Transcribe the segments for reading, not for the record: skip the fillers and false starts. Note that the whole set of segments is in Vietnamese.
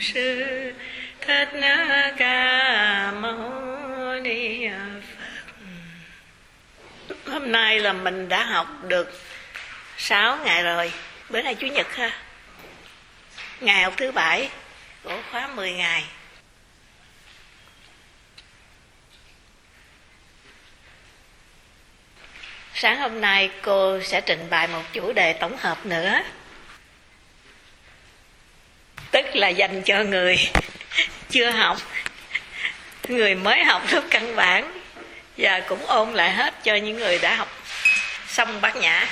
sư Thích Ca Mâu Ni Phật. Hôm nay là mình đã học được 6 ngày rồi. Bữa nay Chủ nhật ha. Ngày học thứ 7 của khóa 10 ngày. Sáng hôm nay cô sẽ trình bày một chủ đề tổng hợp nữa, tức là dành cho người chưa học, người mới học lớp căn bản, và cũng ôn lại hết cho những người đã học xong Bát Nhã.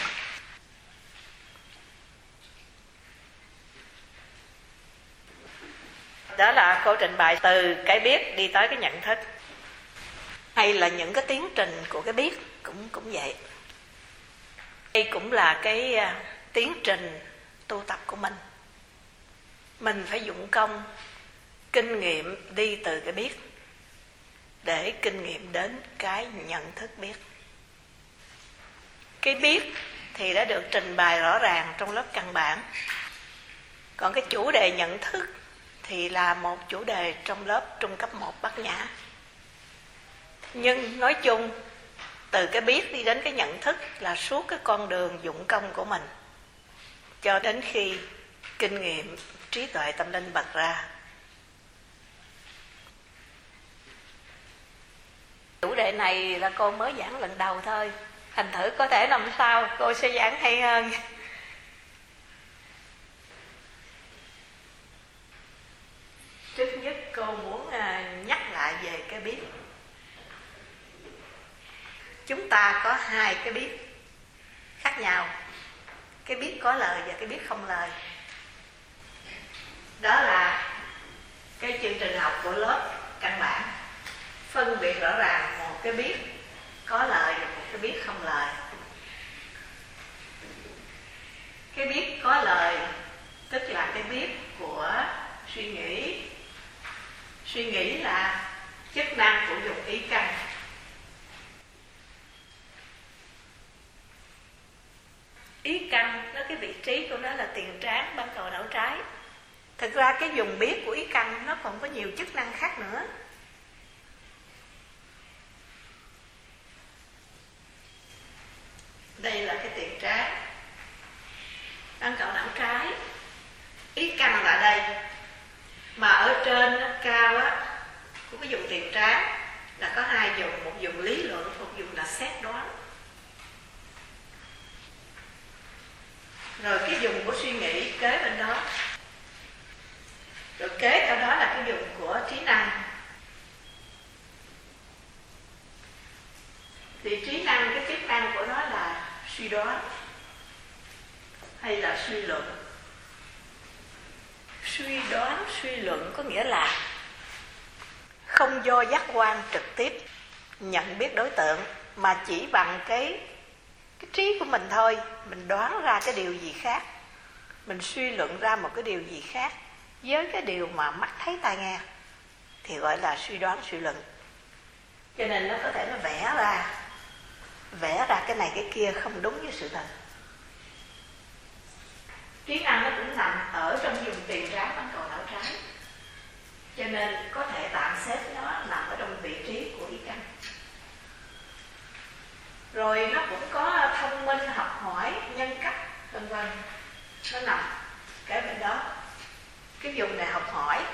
Đó là cô trình bày từ cái biết đi tới cái nhận thức, hay là những cái tiến trình của cái biết cũng vậy. Đây cũng là cái tiến trình tu tập của mình. Mình phải dụng công, kinh nghiệm đi từ cái biết để kinh nghiệm đến cái nhận thức biết. Cái biết thì đã được trình bày rõ ràng trong lớp căn bản. Còn cái chủ đề nhận thức thì là một chủ đề trong lớp trung cấp 1 Bát Nhã. Nhưng nói chung, từ cái biết đi đến cái nhận thức là suốt cái con đường dụng công của mình, cho đến khi kinh nghiệm trí tuệ tâm linh bật ra. Chủ đề này là cô mới giảng lần đầu thôi, thành thử có thể năm sau cô sẽ giảng hay hơn. Trước nhất cô muốn nhắc lại về cái biết. Chúng ta có hai cái biết khác nhau, cái biết có lời và cái biết không lời. Đó là cái chương trình học của lớp căn bản, phân biệt rõ ràng một cái biết có lời và một cái biết không lời. Cái biết có lời tức là cái biết của suy nghĩ. Suy nghĩ là chức năng của dụng ý căn. Ý căn, nó cái vị trí của nó là tiền trán, ban cầu não trái. Thực ra cái vùng biết của ý căn nó còn có nhiều chức năng khác nữa. Đây là cái tiền trán, ban cầu não trái. Ý căn là đây. Mà ở trên cao á, của cái vùng tiền trán là có hai vùng, một vùng lý luận, một vùng là xét đoán. Rồi cái vùng của suy nghĩ kế bên đó. Rồi kế theo đó là cái vùng của trí năng. Thì trí năng, cái chức năng của nó là suy đoán hay là suy luận. Suy đoán, suy luận có nghĩa là không do giác quan trực tiếp nhận biết đối tượng, mà chỉ bằng cái trí của mình thôi, mình đoán ra cái điều gì khác, mình suy luận ra một cái điều gì khác với cái điều mà mắt thấy tai nghe, thì gọi là suy đoán, suy luận. Cho nên nó có thể nó vẽ ra cái này cái kia không đúng với sự thật. Trí năng nó cũng nằm ở trong vùng tiền trán, ban cầu não trái, cho nên có thể tạm xếp nó nằm ở trong vị trí của ý căn. Rồi nó cũng có thông minh, học hỏi, nhân cách, vân vân. Nó nằm cái bên đó. Cái vùng này học hỏi,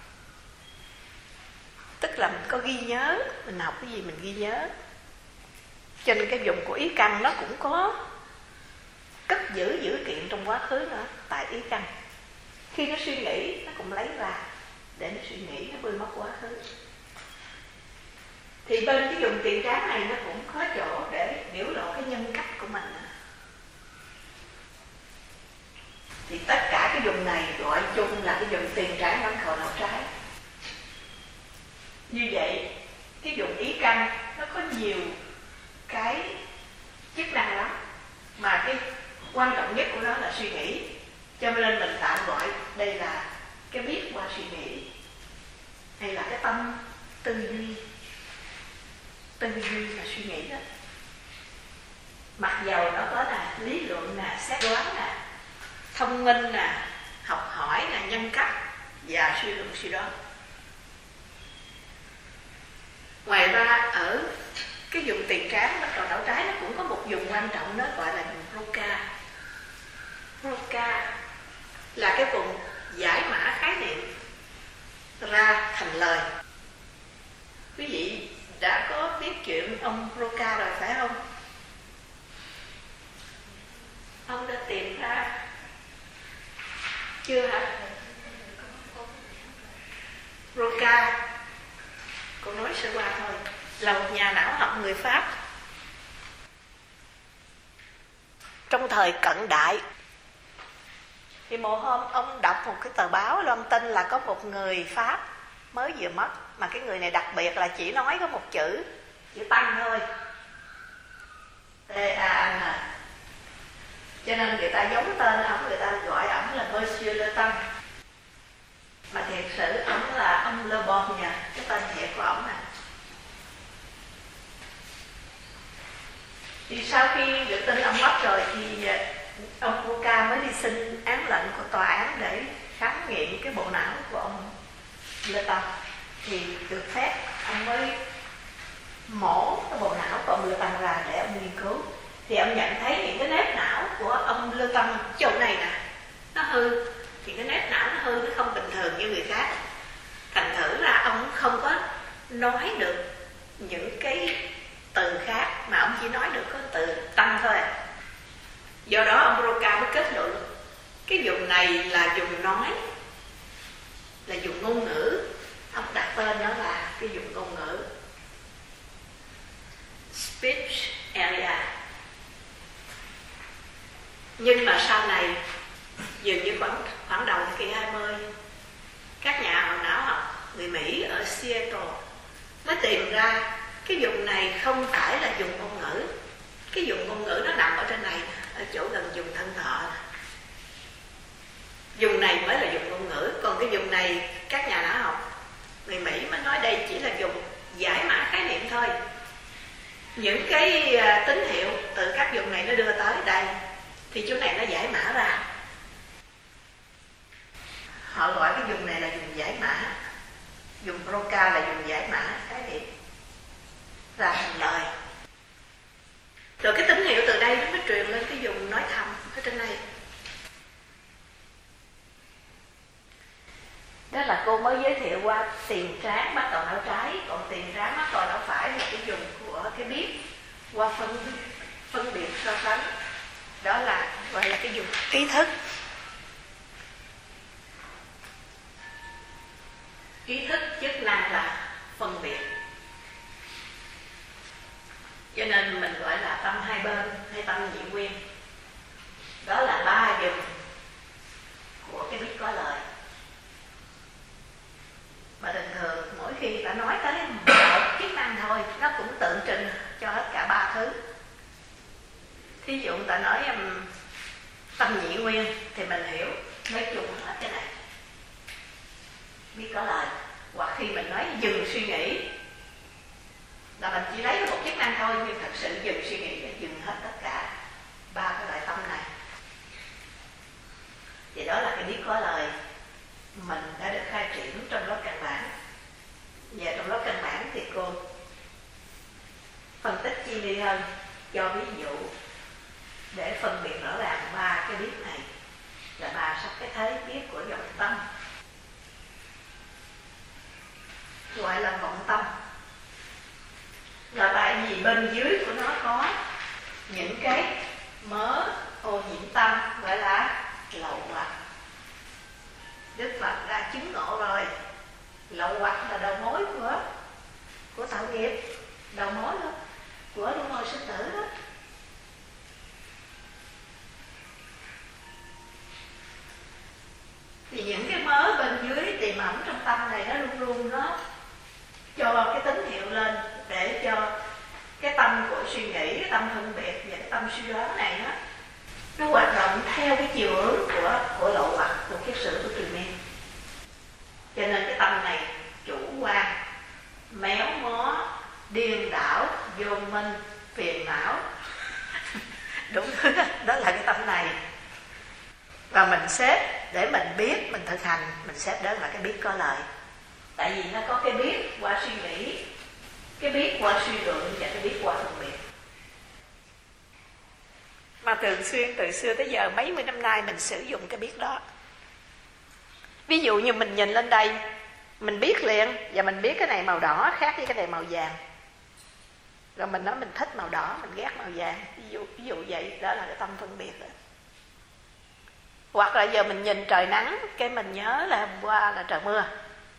tức là mình có ghi nhớ, mình học cái gì mình ghi nhớ. Cho nên cái vùng của ý căn nó cũng có cất giữ dữ kiện trong quá khứ nữa, tại ý căn. Khi nó suy nghĩ, nó cũng lấy ra để nó suy nghĩ, nó bươi mất quá khứ. Thì bên cái vùng tiền trán này nó cũng có chỗ để biểu lộ cái nhân cách của mình. Thì tất cả cái vùng này gọi chung là cái vùng tiền trán, ban cầu não trái. Như vậy, cái vùng ý căn nó có nhiều cái chức năng lắm, mà cái quan trọng nhất của nó là suy nghĩ. Cho nên mình tạm gọi đây là cái biết qua suy nghĩ, hay là cái tâm tư duy. Tư duy là suy nghĩ đó. Mặc dầu nó có là lý luận nè, xét đoán nè, thông minh nè, học hỏi nè, nhân cách, và suy luận suy đoán. Ngoài ra ở cái vùng tiền trán bắt đầu não trái nó cũng có một vùng quan trọng, nó gọi là vùng Broca. Broca là cái vùng giải mã khái niệm ra thành lời. Quý vị đã có biết chuyện ông Broca rồi phải không? Ông đã tìm ra chưa hả? Broca, cô nói sơ qua thôi, là một nhà não học người Pháp. Trong thời cận đại thì một hôm ông đọc một cái tờ báo, ông tin là có một người Pháp mới vừa mất, mà cái người này đặc biệt là chỉ nói có một chữ Tăng thôi, T-A-N, cho nên người ta giống tên ông, người ta gọi ổng là Monsieur Le Tăng, mà thiệt sự ổng là ông Le Bon nha, cái tên thiệt của ổng nè. Thì sau khi được tin ông mất rồi thì ông Broca mới đi xin án lệnh của tòa án để khám nghiệm cái bộ não của ông Le Tăng. Thì được phép ông mới mổ cái bộ não của ông Le Tăng ra để ông nghiên cứu. Thì ông nhận thấy những cái nếp não của ông Le Tăng chỗ này nè nó hư, thì cái nếp não nó hư, nó không bình thường như người khác. Thành thử ra ông không có nói được những cái từ khác, mà ông chỉ nói được có từ Tăng thôi. Do đó ông Broca mới kết luận cái vùng này là vùng nói, là vùng ngôn ngữ. Ông đặt tên đó là cái vùng ngôn ngữ, speech area. Nhưng mà sau này, dường như khoảng đầu thế kỷ 20, các nhà não học người Mỹ ở Seattle mới tìm ra cái vùng này không phải là vùng ngôn ngữ. Cái vùng ngôn ngữ nó nằm ở trên này, ở chỗ gần vùng thân thọ. Vùng này mới là vùng ngôn ngữ, còn cái vùng này các nhà não học người Mỹ mới nói đây chỉ là vùng giải mã khái niệm thôi. Những cái tín hiệu từ các vùng này nó đưa tới đây, thì chỗ này nó giải mã ra. Họ gọi cái vùng này là vùng giải mã. Vùng Broca là vùng giải mã khái niệm ra thành lời. Rồi cái tín hiệu từ đây nó mới truyền lên cái vùng nói thầm ở trên này. Đó là cô mới giới thiệu qua tiền trán bắt đầu não trái, còn tiền trán bắt đầu não phải là cái vùng của cái biết qua phân biệt so sánh. Đó là gọi là cái vùng ý thức. Ý thức chức năng là phân biệt, cho nên mình gọi là tâm hai bên hay tâm nhị nguyên. Đó là ba vùng của cái biết có lời. Mà thường thường mỗi khi ta nói tới một chức năng thôi, nó cũng tượng trưng cho hết cả ba thứ. Thí dụ ta nói tâm nhị nguyên thì mình hiểu nói chung hết cái này, biết có lời. Hoặc khi mình nói dừng suy nghĩ là mình chỉ lấy một chức năng thôi, nhưng thật sự dừng suy nghĩ để dừng hết tất cả ba cái loại tâm này. Thì đó là cái biết có lời mình đã được khai triển trong lớp căn bản. Và trong lớp căn bản thì cô phân tích chi li hơn, cho ví dụ để phân biệt rõ ràng ba cái biết này là ba sắc cái thế biết của dòng tâm, gọi là vọng tâm. Là tại vì bên dưới của nó có những cái mớ ô nhiễm tâm gọi là lậu hoặc. Đức Phật đã chứng ngộ rồi, lậu hoặc là đầu mối của tạo nghiệp, đầu mối đó, của luân hồi sinh tử đó. Thì những cái mớ bên dưới tiềm ẩn trong tâm này nó luôn luôn nó cho cái tín hiệu lên để cho cái tâm của suy nghĩ, cái tâm phân biệt và cái tâm suy đoán này nó hoạt động theo cái chiều hướng của lậu hoặc, của kiết sử, của triền miên. Cho nên cái tâm này chủ quan, méo mó, điên đảo, vô minh, phiền não đúng thứ đó là cái tâm này. Và mình xếp để mình biết, mình thực hành, mình xếp đó là cái biết có lợi. Tại vì nó có cái biết qua suy nghĩ, cái biết qua suy luận và cái biết qua phân biệt. Mà thường xuyên từ xưa tới giờ mấy mươi năm nay mình sử dụng cái biết đó. Ví dụ như mình nhìn lên đây, mình biết liền, và mình biết cái này màu đỏ khác với cái này màu vàng. Rồi mình nói mình thích màu đỏ, mình ghét màu vàng. Ví dụ vậy, đó là cái tâm phân biệt đó. Hoặc là giờ mình nhìn trời nắng, cái mình nhớ là hôm qua là trời mưa.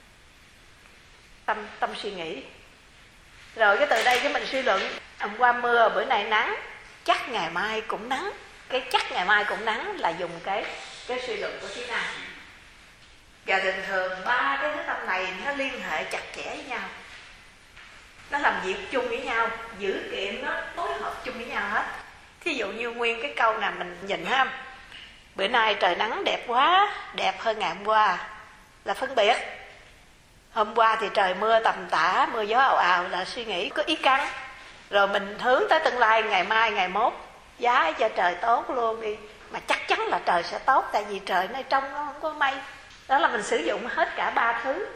Tâm suy nghĩ. Rồi cái từ đây cái mình suy luận, hôm qua mưa, bữa nay nắng, chắc ngày mai cũng nắng. Cái chắc ngày mai cũng nắng là dùng cái suy luận của trí năng. Và thường thường ba cái tâm này nó liên hệ chặt chẽ với nhau, nó làm việc chung với nhau, dữ kiện nó phối hợp chung với nhau hết. Thí dụ như nguyên cái câu nào mình nhìn ha, bữa nay trời nắng đẹp quá, đẹp hơn ngày hôm qua, là phân biệt. Hôm qua thì trời mưa tầm tã, mưa gió ào ào, là suy nghĩ có ý căn. Rồi mình hướng tới tương lai, ngày mai ngày mốt giá cho trời tốt luôn đi, mà chắc chắn là trời sẽ tốt, tại vì trời nơi trong nó không có mây. Đó là mình sử dụng hết cả ba thứ.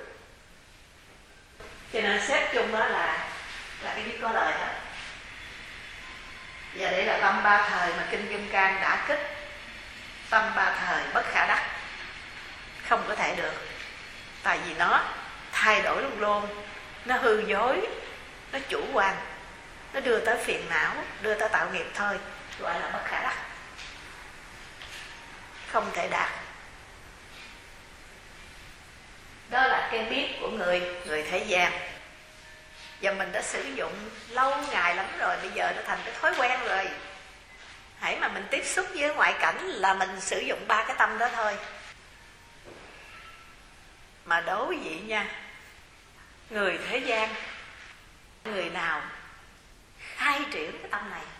Cho nên xếp chung đó là cái biết có lợi hết. Và đây là tâm ba thời mà Kinh Kim Cang đã kích. Tâm ba thời bất khả đắc, không có thể được. Tại vì nó thay đổi luôn luôn, nó hư dối, nó chủ quan, nó đưa tới phiền não, đưa tới tạo nghiệp thôi, gọi là bất khả đắc, không thể đạt. Đó là cái biết của người thế gian. Và mình đã sử dụng lâu ngày lắm rồi, bây giờ nó thành cái thói quen rồi. Hãy mà mình tiếp xúc với ngoại cảnh là mình sử dụng ba cái tâm đó thôi. Mà đối vị nha, người thế gian, người nào khai triển cái tâm này?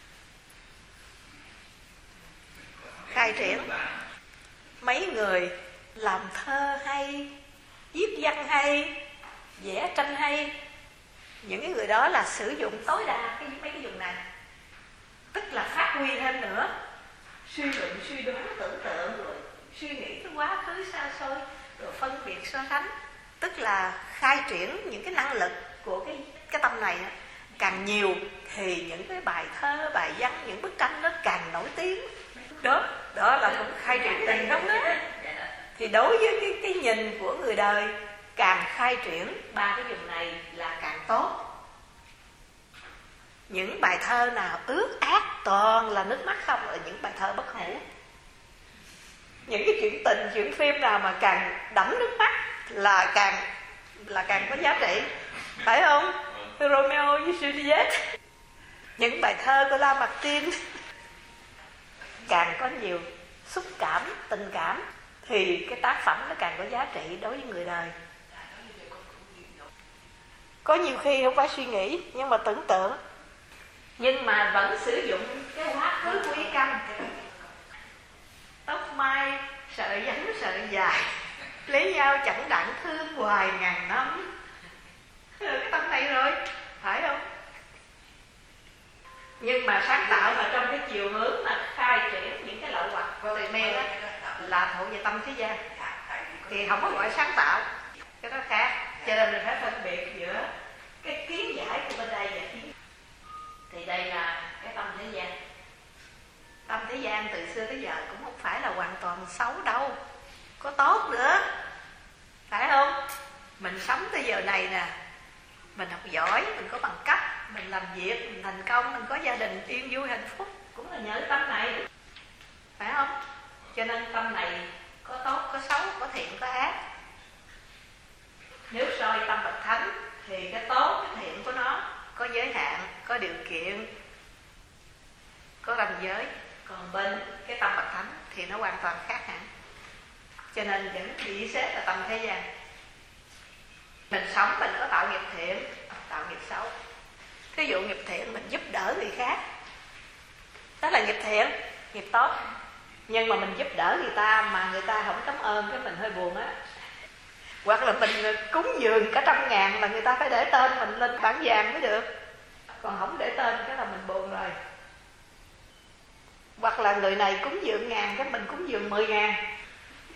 Khai triển. Mấy người làm thơ hay, viết văn hay, vẽ tranh hay, những cái người đó là sử dụng tối đa mấy cái vùng này. Tức là phát huy thêm nữa, suy luận, suy đoán, tưởng tượng, rồi suy nghĩ cái quá khứ xa xôi, rồi phân biệt so sánh. Tức là khai triển những cái năng lực của cái tâm này. Càng nhiều thì những cái bài thơ, bài văn, những bức tranh nó càng nổi tiếng. Đó là cũng khai triển tình không đó. Thì đối với cái nhìn của người đời, càng khai triển ba cái vùng này là càng tốt. Những bài thơ nào ướt át toàn là nước mắt không, là những bài thơ bất hủ. Những cái chuyện tình, chuyện phim nào mà càng đẫm nước mắt là càng có giá trị, phải không? Romeo với Juliet. Những bài thơ của Lamartine càng có nhiều xúc cảm, tình cảm thì cái tác phẩm nó càng có giá trị đối với người đời. Có nhiều khi không phải suy nghĩ, nhưng mà tưởng tượng, nhưng mà vẫn sử dụng cái quá khứ của ý căn. Tóc mai sợi ngắn sợi dài, lấy nhau chẳng đặng thương hoài ngàn năm. Cái tâm này rồi, phải không? Nhưng mà sáng tạo mà trong cái chiều hướng mà khai triển những cái lậu hoặc của từ mê đó là thuộc về tâm thế gian, thì không có gọi sáng tạo, cái đó khác. Cho nên mình phải phân biệt giữa cái kiến giải của bên đây và kiến. Thì đây là cái tâm thế gian. Tâm thế gian từ xưa tới giờ cũng không phải là hoàn toàn xấu đâu, có tốt nữa, phải không? Mình sống tới giờ này nè, mình học giỏi, mình có bằng cấp, mình làm việc, mình thành công, mình có gia đình yên vui hạnh phúc, cũng là nhờ tâm này, phải không? Cho nên tâm này có tốt, có xấu, có thiện, có ác. Nếu soi tâm bậc thánh thì cái tốt, cái thiện của nó có giới hạn, có điều kiện, có ranh giới. Còn bên cái tâm bậc thánh thì nó hoàn toàn khác hẳn. Cho nên vẫn bị xếp là tâm thế gian. Mình sống mình có tạo nghiệp thiện, tạo nghiệp xấu. Ví dụ nghiệp thiện mình giúp đỡ người khác, đó là nghiệp thiện, nghiệp tốt. Nhưng mà mình giúp đỡ người ta mà người ta không cảm ơn, cái mình hơi buồn á. Hoặc là mình cúng dường cả 100.000 là người ta phải để tên mình lên bảng vàng mới được. Còn không để tên cái là mình buồn rồi. Hoặc là người này cúng dường 1.000, cái mình cúng dường 10.000,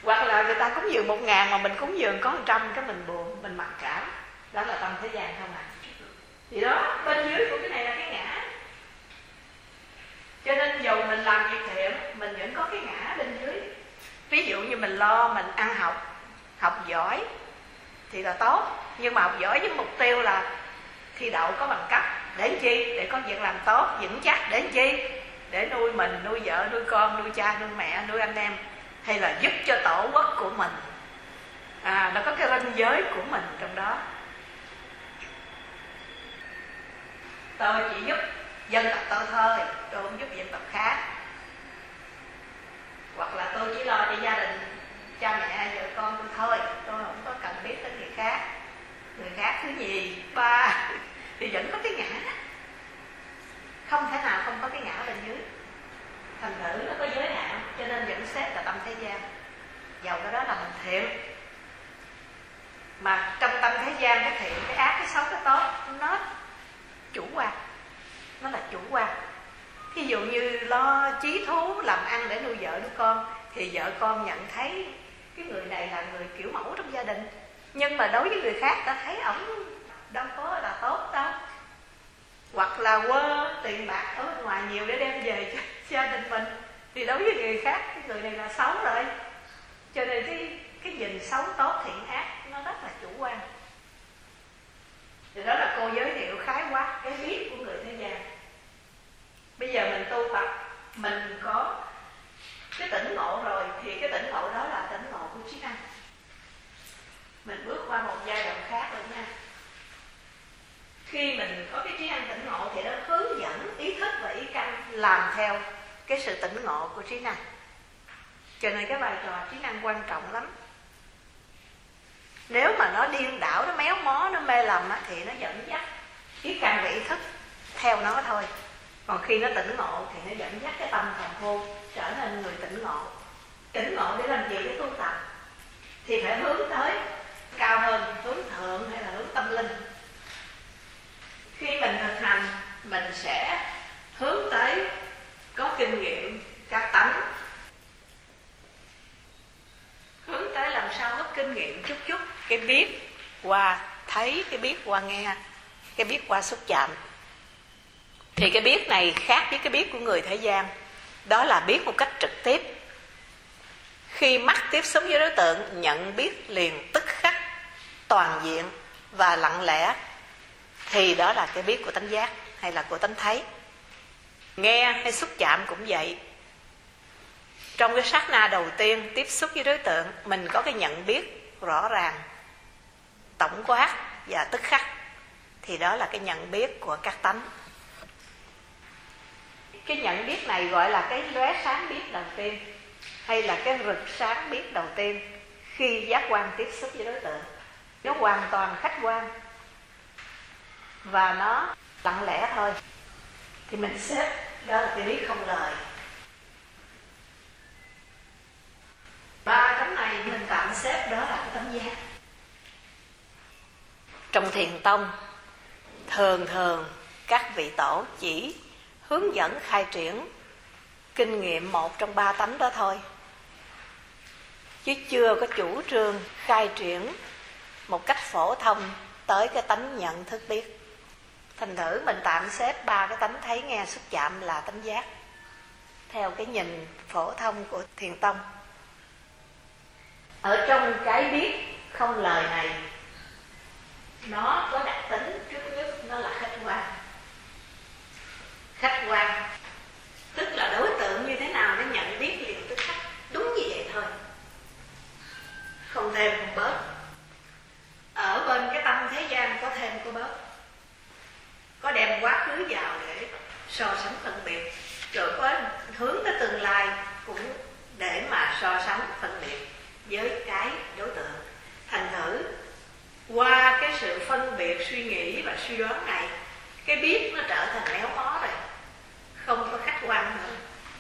Hoặc là người ta cúng dường 1.000 mà mình cúng dường có 100, cái mình buồn, mình mặc cảm. Đó là tâm thế gian không à. Thì đó, bên dưới của cái này là cái ngã. Cho nên dù mình làm việc thiện, mình vẫn có cái ngã bên dưới. Ví dụ như mình lo mình ăn học giỏi thì là tốt. Nhưng mà học giỏi với mục tiêu là thi đậu có bằng cấp. Để làm chi? Để có việc làm tốt, vững chắc. Để làm chi? Để nuôi mình, nuôi vợ, nuôi con, nuôi cha, nuôi mẹ, nuôi anh em. Hay là giúp cho tổ quốc của mình. Nó có cái ranh giới của mình trong đó. Tôi chỉ giúp dân tộc tôi thôi, tôi không giúp dân tộc khác. Hoặc là tôi chỉ lo cho gia đình, cha mẹ, vợ con tôi thôi, tôi không có cần biết tới người khác. Người khác thứ nhì, ba thì vẫn có cái ngã. Không thể nào không có cái ngã bên dưới. Thành thử nó có giới hạn, cho nên vẫn xét là tâm thế gian. Dầu cái đó là mình thiện. Mà trong tâm thế gian, cái thiện, cái ác, cái xấu, cái tốt, nó chủ quan. Nó là chủ quan. Thí dụ như lo chí thú làm ăn để nuôi vợ nuôi con, thì vợ con nhận thấy cái người này là người kiểu mẫu trong gia đình. Nhưng mà đối với người khác ta thấy ổng đâu có là tốt đâu. Hoặc là quơ tiền bạc ở bên ngoài nhiều để đem về cho gia đình mình, thì đối với người khác cái người này là xấu rồi. Cho nên cái nhìn xấu tốt thiện ác nó rất là chủ quan. Thì đó là cô giới thiệu khái quát cái biết của người thế gian. Bây giờ mình tu Phật, mình có cái tỉnh ngộ rồi, thì cái tỉnh ngộ đó là tỉnh ngộ của trí năng. Mình bước qua một giai đoạn khác rồi nha. Khi mình có cái trí năng tỉnh ngộ thì nó hướng dẫn ý thức và ý căn làm theo cái sự tỉnh ngộ của trí năng. Cho nên cái vai trò trí năng quan trọng lắm. Nếu mà nó điên đảo, nó méo mó, nó mê lầm thì nó dẫn dắt ý căn và ý thức theo nó thôi. Còn khi nó tỉnh ngộ thì nó dẫn dắt cái tâm thần khôn trở nên người tỉnh ngộ. Tỉnh ngộ để làm gì? Để tu tập. Thì phải hướng tới cao hơn, hướng thượng hay là hướng tâm linh. Khi mình thực hành, mình sẽ hướng tới có kinh nghiệm các tánh. Hướng tới làm sao có kinh nghiệm chút chút. Cái biết qua thấy, cái biết qua nghe, cái biết qua xúc chạm. Thì cái biết này khác với cái biết của người thế gian. Đó là biết một cách trực tiếp. Khi mắt tiếp xúc với đối tượng, nhận biết liền tức khắc, toàn diện và lặng lẽ, thì đó là cái biết của tánh giác hay là của tánh thấy. Nghe hay xúc chạm cũng vậy. Trong cái sát na đầu tiên tiếp xúc với đối tượng, mình có cái nhận biết rõ ràng, tổng quát và tức khắc, thì đó là cái nhận biết của các tánh. Cái nhận biết này gọi là cái lóe sáng biết đầu tiên, hay là cái rực sáng biết đầu tiên khi giác quan tiếp xúc với đối tượng. Nó hoàn toàn khách quan và nó lặng lẽ thôi. Thì mình xếp đó là cái biết không lời. Ba cái này mình tạm xếp đó là cái tánh giác. Trong thiền tông thường các vị tổ chỉ hướng dẫn khai triển kinh nghiệm một trong ba tánh đó thôi, chứ chưa có chủ trương khai triển một cách phổ thông tới cái tánh nhận thức biết. Thành thử mình tạm xếp ba cái tánh thấy nghe xúc chạm là tánh giác theo cái nhìn phổ thông của thiền tông. Ở trong cái biết không lời này, nó có đặc tính trước nhất, nó là khách quan. Khách quan tức là đối tượng như thế nào nó nhận biết liền tức khắc, đúng như vậy thôi, không thêm không bớt. Ở bên cái tâm thế gian có thêm có bớt, có đem quá khứ vào để so sánh phân biệt, rồi có hướng tới tương lai cũng để mà so sánh phân biệt với cái đối tượng. Thành thử qua cái sự phân biệt, suy nghĩ và suy đoán này, cái biết nó trở thành méo mó rồi, không có khách quan nữa.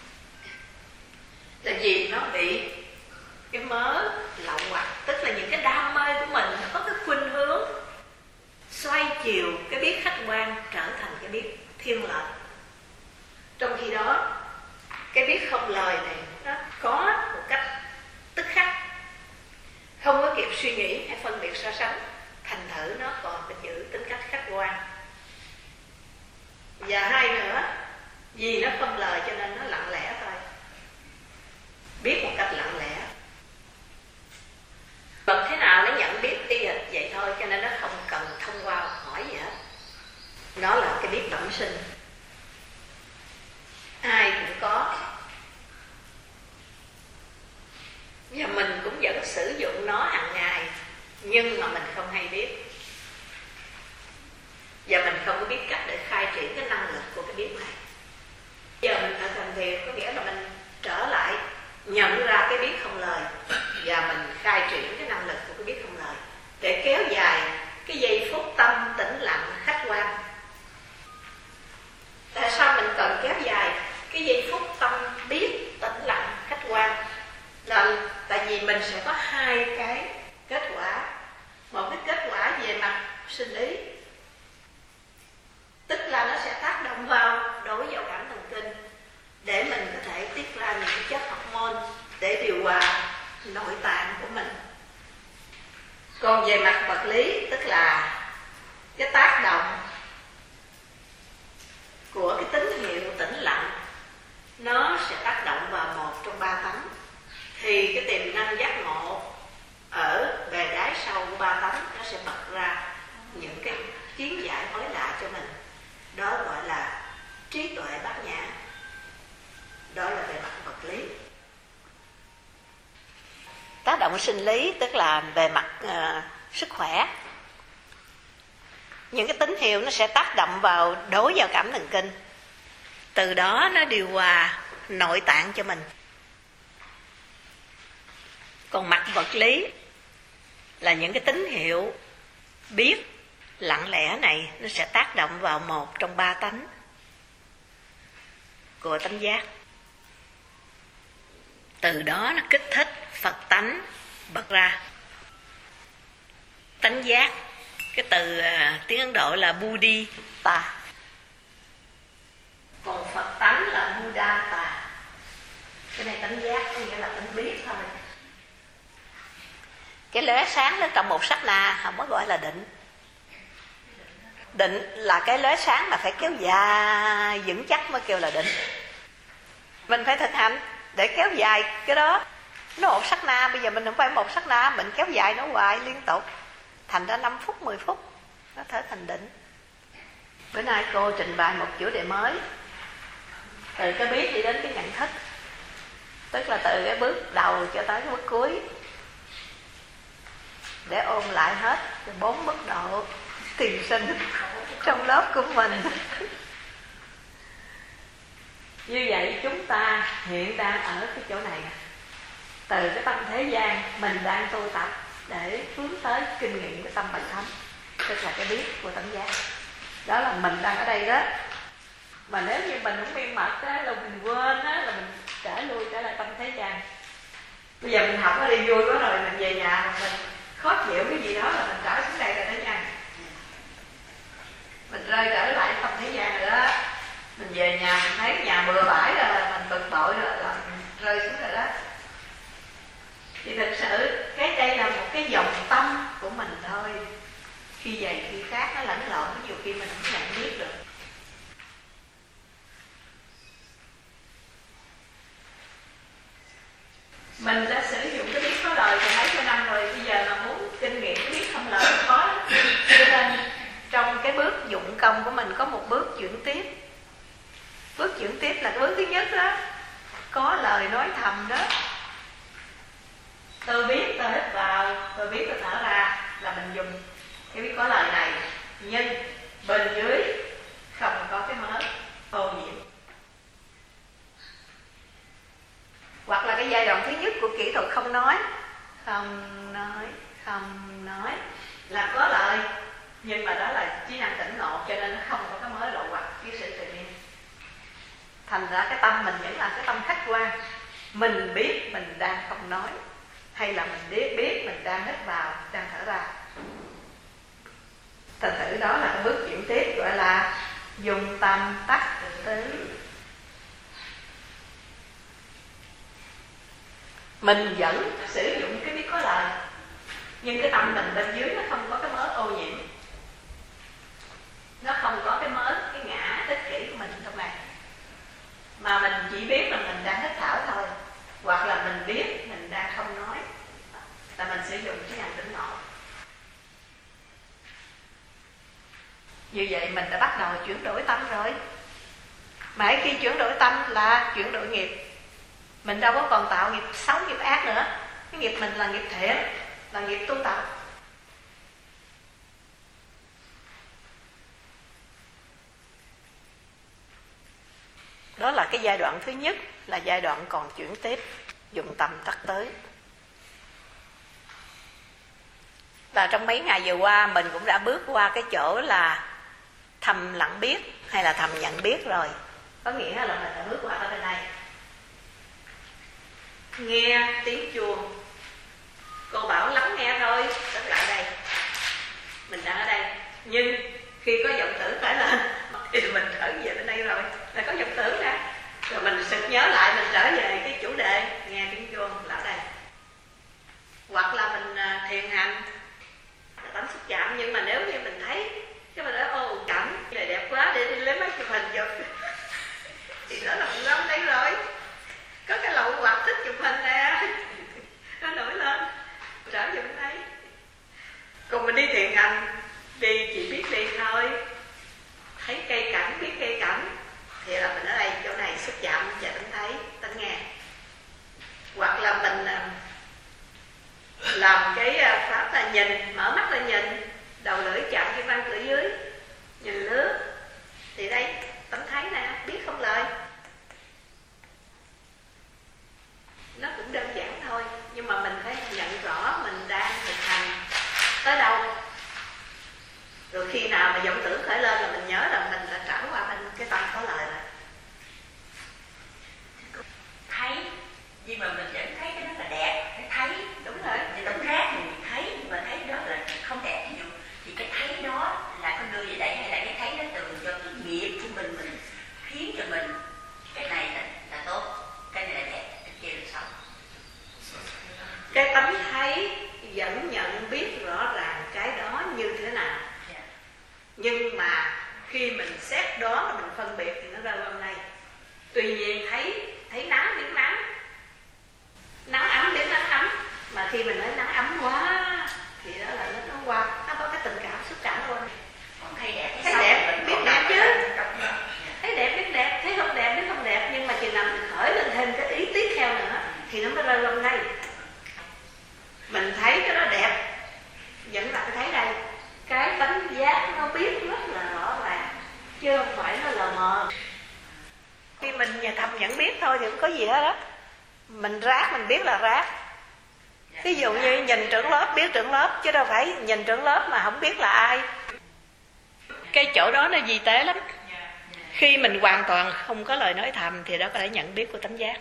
Tại vì nó bị cái mớ lậu hoặc, tức là những cái đam mê của mình nó có cái khuynh hướng xoay chiều cái biết khách quan trở thành cái biết thiên lệch. Trong khi đó cái biết không lời này nó có một cách tức khắc suy nghĩ hay phân biệt so sánh, thành thử nó còn phải giữ tính cách khách quan. Và hai nữa, vì nó không lời cho nên nó lặng lẽ thôi, biết một cách lặng lẽ. Còn thế nào nó nhận biết y hệt vậy thôi, cho nên nó không cần thông qua hỏi gì hết. Nó là cái biết bẩm sinh, ai cũng có, và mình cũng vẫn sử dụng nó hàng ngày, nhưng mà mình không hay biết, và mình không có biết cách để khai triển cái năng lực của cái biết này. Giờ mình phải thành thiền, có nghĩa là mình trở lại nhận ra cái biết không lời, và mình khai triển cái năng lực của cái biết không lời để kéo dài cái giây phút tâm tĩnh lặng khách quan. Tại sao mình cần kéo dài cái giây phút tâm biết tĩnh lặng khách quan? Là tại vì mình sẽ có hai cái kết quả. Một cái kết quả về mặt sinh lý, tức là nó sẽ tác động vào đối vào cảm thần kinh để mình có thể tiết ra những chất hormone để điều hòa nội tạng của mình. Còn về mặt vật lý, tức là cái tác động của cái tín hiệu tĩnh lặng, nó sẽ tác động vào một trong ba tánh. Thì cái tiềm năng giác ngộ ở bề đáy sâu của ba tánh nó sẽ bật ra những cái kiến giải mới lạ cho mình. Đó gọi là trí tuệ bát nhã. Đó là về mặt vật lý. Tác động sinh lý tức là về mặt sức khỏe. Những cái tín hiệu nó sẽ tác động vào đối vào cảm thần kinh, từ đó nó điều hòa nội tạng cho mình. Còn mặt vật lý là những cái tín hiệu biết lặng lẽ này, nó sẽ tác động vào một trong ba tánh của tánh giác. Từ đó nó kích thích Phật tánh bật ra. Tánh giác, cái từ tiếng Ấn Độ là Buddhita, còn Phật tánh là Buddhata. Cái này tánh giác có nghĩa là tánh biết thôi. Cái lóe sáng đó trong một sát na không có gọi là định. Định là cái lóe sáng mà phải kéo dài vững chắc mới kêu là định. Mình phải thực hành để kéo dài cái đó. Nó một sát na, bây giờ mình không phải một sát na, mình kéo dài nó hoài liên tục, thành ra 5 phút, 10 phút nó thể thành định. Bữa nay cô trình bày một chủ đề mới, từ cái biết đi đến cái nhận thức, tức là từ cái bước đầu cho tới cái bước cuối, để ôn lại hết 4 mức độ tiền sinh trong lớp của mình. Như vậy chúng ta hiện đang ở cái chỗ này, từ cái tâm thế gian mình đang tu tập để hướng tới kinh nghiệm cái tâm bạch thánh, tức là cái biết của tánh giác. Đó là mình đang ở đây đó. Mà nếu như mình không miên mật á, là mình quên á, là mình trở lại tâm thế gian. Bây giờ mình học nó đi vui quá rồi, mình về nhà mà mình khó chịu cái gì đó là mình trở xuống đây rồi đó nha. Mình rơi trở lại tâm thế gian rồi đó. Mình về nhà mình thấy nhà bừa bãi rồi là mình bực bội rồi là mình rơi xuống rồi đó. Thì thực sự cái đây là một cái dòng tâm của mình thôi. Khi vậy khi khác nó lẫn lộn, nhiều khi mình không nhận biết được. Mình đã sử dụng cái biết có lời từ mấy chục năm rồi, bây giờ mà muốn kinh nghiệm cái biết không lời khó lắm. Cho nên trong cái bước dụng công của mình có một bước chuyển tiếp. Bước chuyển tiếp là cái bước thứ nhất đó, có lời nói thầm đó. Tôi biết, tôi hít vào, tôi biết, tôi thở ra, là mình dùng cái biết có lời này. Nhưng bên dưới không có cái mớ ô nhiễm. Hoặc là cái giai đoạn thứ nhất của kỹ thuật không nói là có lời, nhưng mà đó là trí năng tỉnh ngộ, cho nên nó không có cái mớ lộ hoặc với sự tự nhiên. Thành ra cái tâm mình vẫn là cái tâm khách quan. Mình biết mình đang không nói, hay là mình biết mình đang hít vào, đang thở ra. Thành thử đó là cái bước chuyển tiếp gọi là dùng tâm tắc tứ. Mình vẫn sử dụng cái biết có lời, nhưng cái tâm mình bên dưới nó không có cái mớ ô nhiễm, nó không có cái mớ cái ngã ích kỷ của mình trong này, mà mình chỉ biết là mình đang hít thở thôi, hoặc là mình biết mình đang không nói, là mình sử dụng cái nhận tỉnh ngộ. Như vậy mình đã bắt đầu chuyển đổi tâm rồi. Mà khi chuyển đổi tâm là chuyển đổi nghiệp. Mình đâu có còn tạo nghiệp xấu, nghiệp ác nữa. Cái nghiệp mình là nghiệp thiện, là nghiệp tu tập. Đó là cái giai đoạn thứ nhất, là giai đoạn còn chuyển tiếp, dụng tâm tắt tới. Và trong mấy ngày vừa qua mình cũng đã bước qua cái chỗ là thầm lặng biết hay là thầm nhận biết rồi. Có nghĩa là mình đã bước qua ở bên này. Nghe tiếng chuông, cô bảo lắng nghe thôi, trở lại đây. Mình đang ở đây. Nhưng khi có vọng tưởng khởi lên thì mình trở về bên đây rồi. Là có vọng tưởng nè. Rồi mình sực nhớ lại, mình trở về cái chủ đề nghe tiếng chuông là ở đây. Hoặc là mình thiền hành, tánh xúc chạm. Nhưng mà nếu như mình thấy cái mình nói ô cảnh này đẹp quá, để đi lấy mấy chụp hình chụp thì đó là mình lắm đấy rồi. Có cái lậu hoặc thích chụp hình nè, nó nổi lên, trở về bên đây. Còn mình đi thiền hành, đi chỉ biết đi thôi, thấy cây cảnh, biết cây cảnh thì là mình ở đây, chỗ này xúc chạm và tính thấy, tính nghe. Hoặc là mình làm cái pháp là nhìn, mở mắt lên nhìn, đầu lưỡi chạm cái răng cửa dưới, nhìn lướt thì đây tấm thấy nè, biết không lời. Nó cũng đơn giản thôi, nhưng mà mình phải nhận rõ mình đang thực hành tới đâu. Rồi khi nào mà vọng tưởng khởi lên là mình nhớ rằng mình đã trở qua bên cái tâm có lời rồi. Thấy, nhưng mà mình vẫn thấy cái đó là đẹp, cái thấy đúng rồi. Thì tâm khác thì mình thấy, nhưng mà thấy đó là không đẹp. Ví dụ thì cái thấy đó là con đưa về đây, hay là cái thấy đó từ do cái nghiệp của mình khiến cho mình cái này là tốt, cái này là đẹp, cái kia là xấu. Cái tánh thấy vẫn nhận biết rõ ràng cái đó như thế nào. Nhưng mà khi mình xét đoán và mình phân biệt thì nó rơi vào đây. Tuy nhiên thấy nắng biết nắng, nắng ấm biết nắng ấm. Mà khi mình nói nắng ấm quá thì đó là nó qua, nó có cái tình cảm xúc cảm luôn. Còn thấy đẹp biết đẹp chứ, thấy đẹp biết đẹp, thấy không đẹp biết không đẹp. Nhưng mà chừng nào mình khởi lên thêm cái ý tiếp theo nữa thì nó mới rơi vào đây. Mình thấy cái đó đẹp, vẫn là cái thấy đây. Cái tánh giác nó biết rất là rõ ràng, chứ không phải nó lờ mờ. Khi mình nhà thầm nhận biết thôi thì không có gì hết đó. Mình rác mình biết là rác. Ví dụ như nhìn trưởng lớp biết trưởng lớp, chứ đâu phải nhìn trưởng lớp mà không biết là ai. Cái chỗ đó nó vi tế lắm. Khi mình hoàn toàn không có lời nói thầm thì đó có thể nhận biết của tánh giác.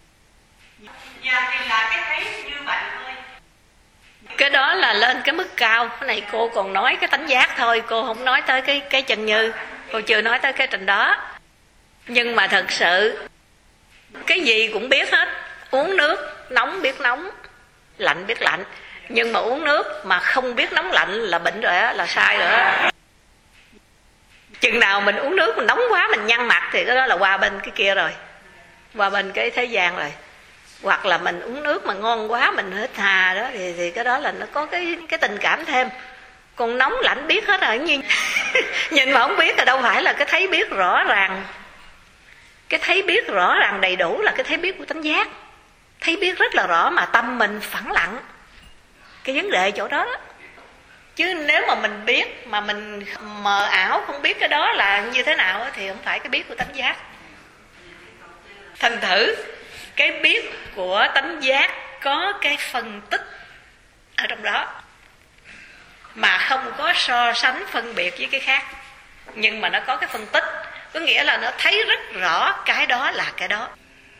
Dạ thì là cái thấy như vậy thôi. Cái đó là lên cái mức cao. Cái này cô còn nói cái tánh giác thôi, cô không nói tới cái chân như. Cô chưa nói tới cái trình đó. Nhưng mà thật sự cái gì cũng biết hết. Uống nước nóng biết nóng, lạnh biết lạnh. Nhưng mà uống nước mà không biết nóng lạnh là bệnh rồi á, là sai rồi á. Chừng nào mình uống nước mình nóng quá mình nhăn mặt thì cái đó là qua bên cái kia rồi, qua bên cái thế gian rồi. Hoặc là mình uống nước mà ngon quá mình hít hà đó thì cái đó là nó có cái tình cảm thêm. Còn nóng lạnh biết hết rồi, như nhìn mà không biết là đâu phải là cái thấy biết rõ ràng. Cái thấy biết rõ ràng đầy đủ là cái thấy biết của tánh giác. Thấy biết rất là rõ mà tâm mình phẳng lặng. Cái vấn đề chỗ đó đó. Chứ nếu mà mình biết mà mình mờ ảo không biết cái đó là như thế nào thì không phải cái biết của tánh giác. Thành thử cái biết của tánh giác có cái phân tích ở trong đó, mà không có so sánh phân biệt với cái khác. Nhưng mà nó có cái phân tích, có nghĩa là nó thấy rất rõ cái đó là cái đó.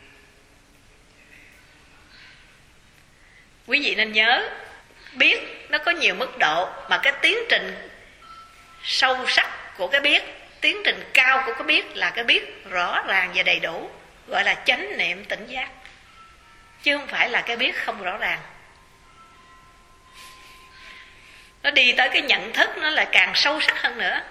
Quý vị nên nhớ, biết nó có nhiều mức độ, mà cái tiến trình sâu sắc của cái biết, tiến trình cao của cái biết là cái biết rõ ràng và đầy đủ, gọi là chánh niệm tỉnh giác, chứ không phải là cái biết không rõ ràng. Nó đi tới cái nhận thức nó lại càng sâu sắc hơn nữa.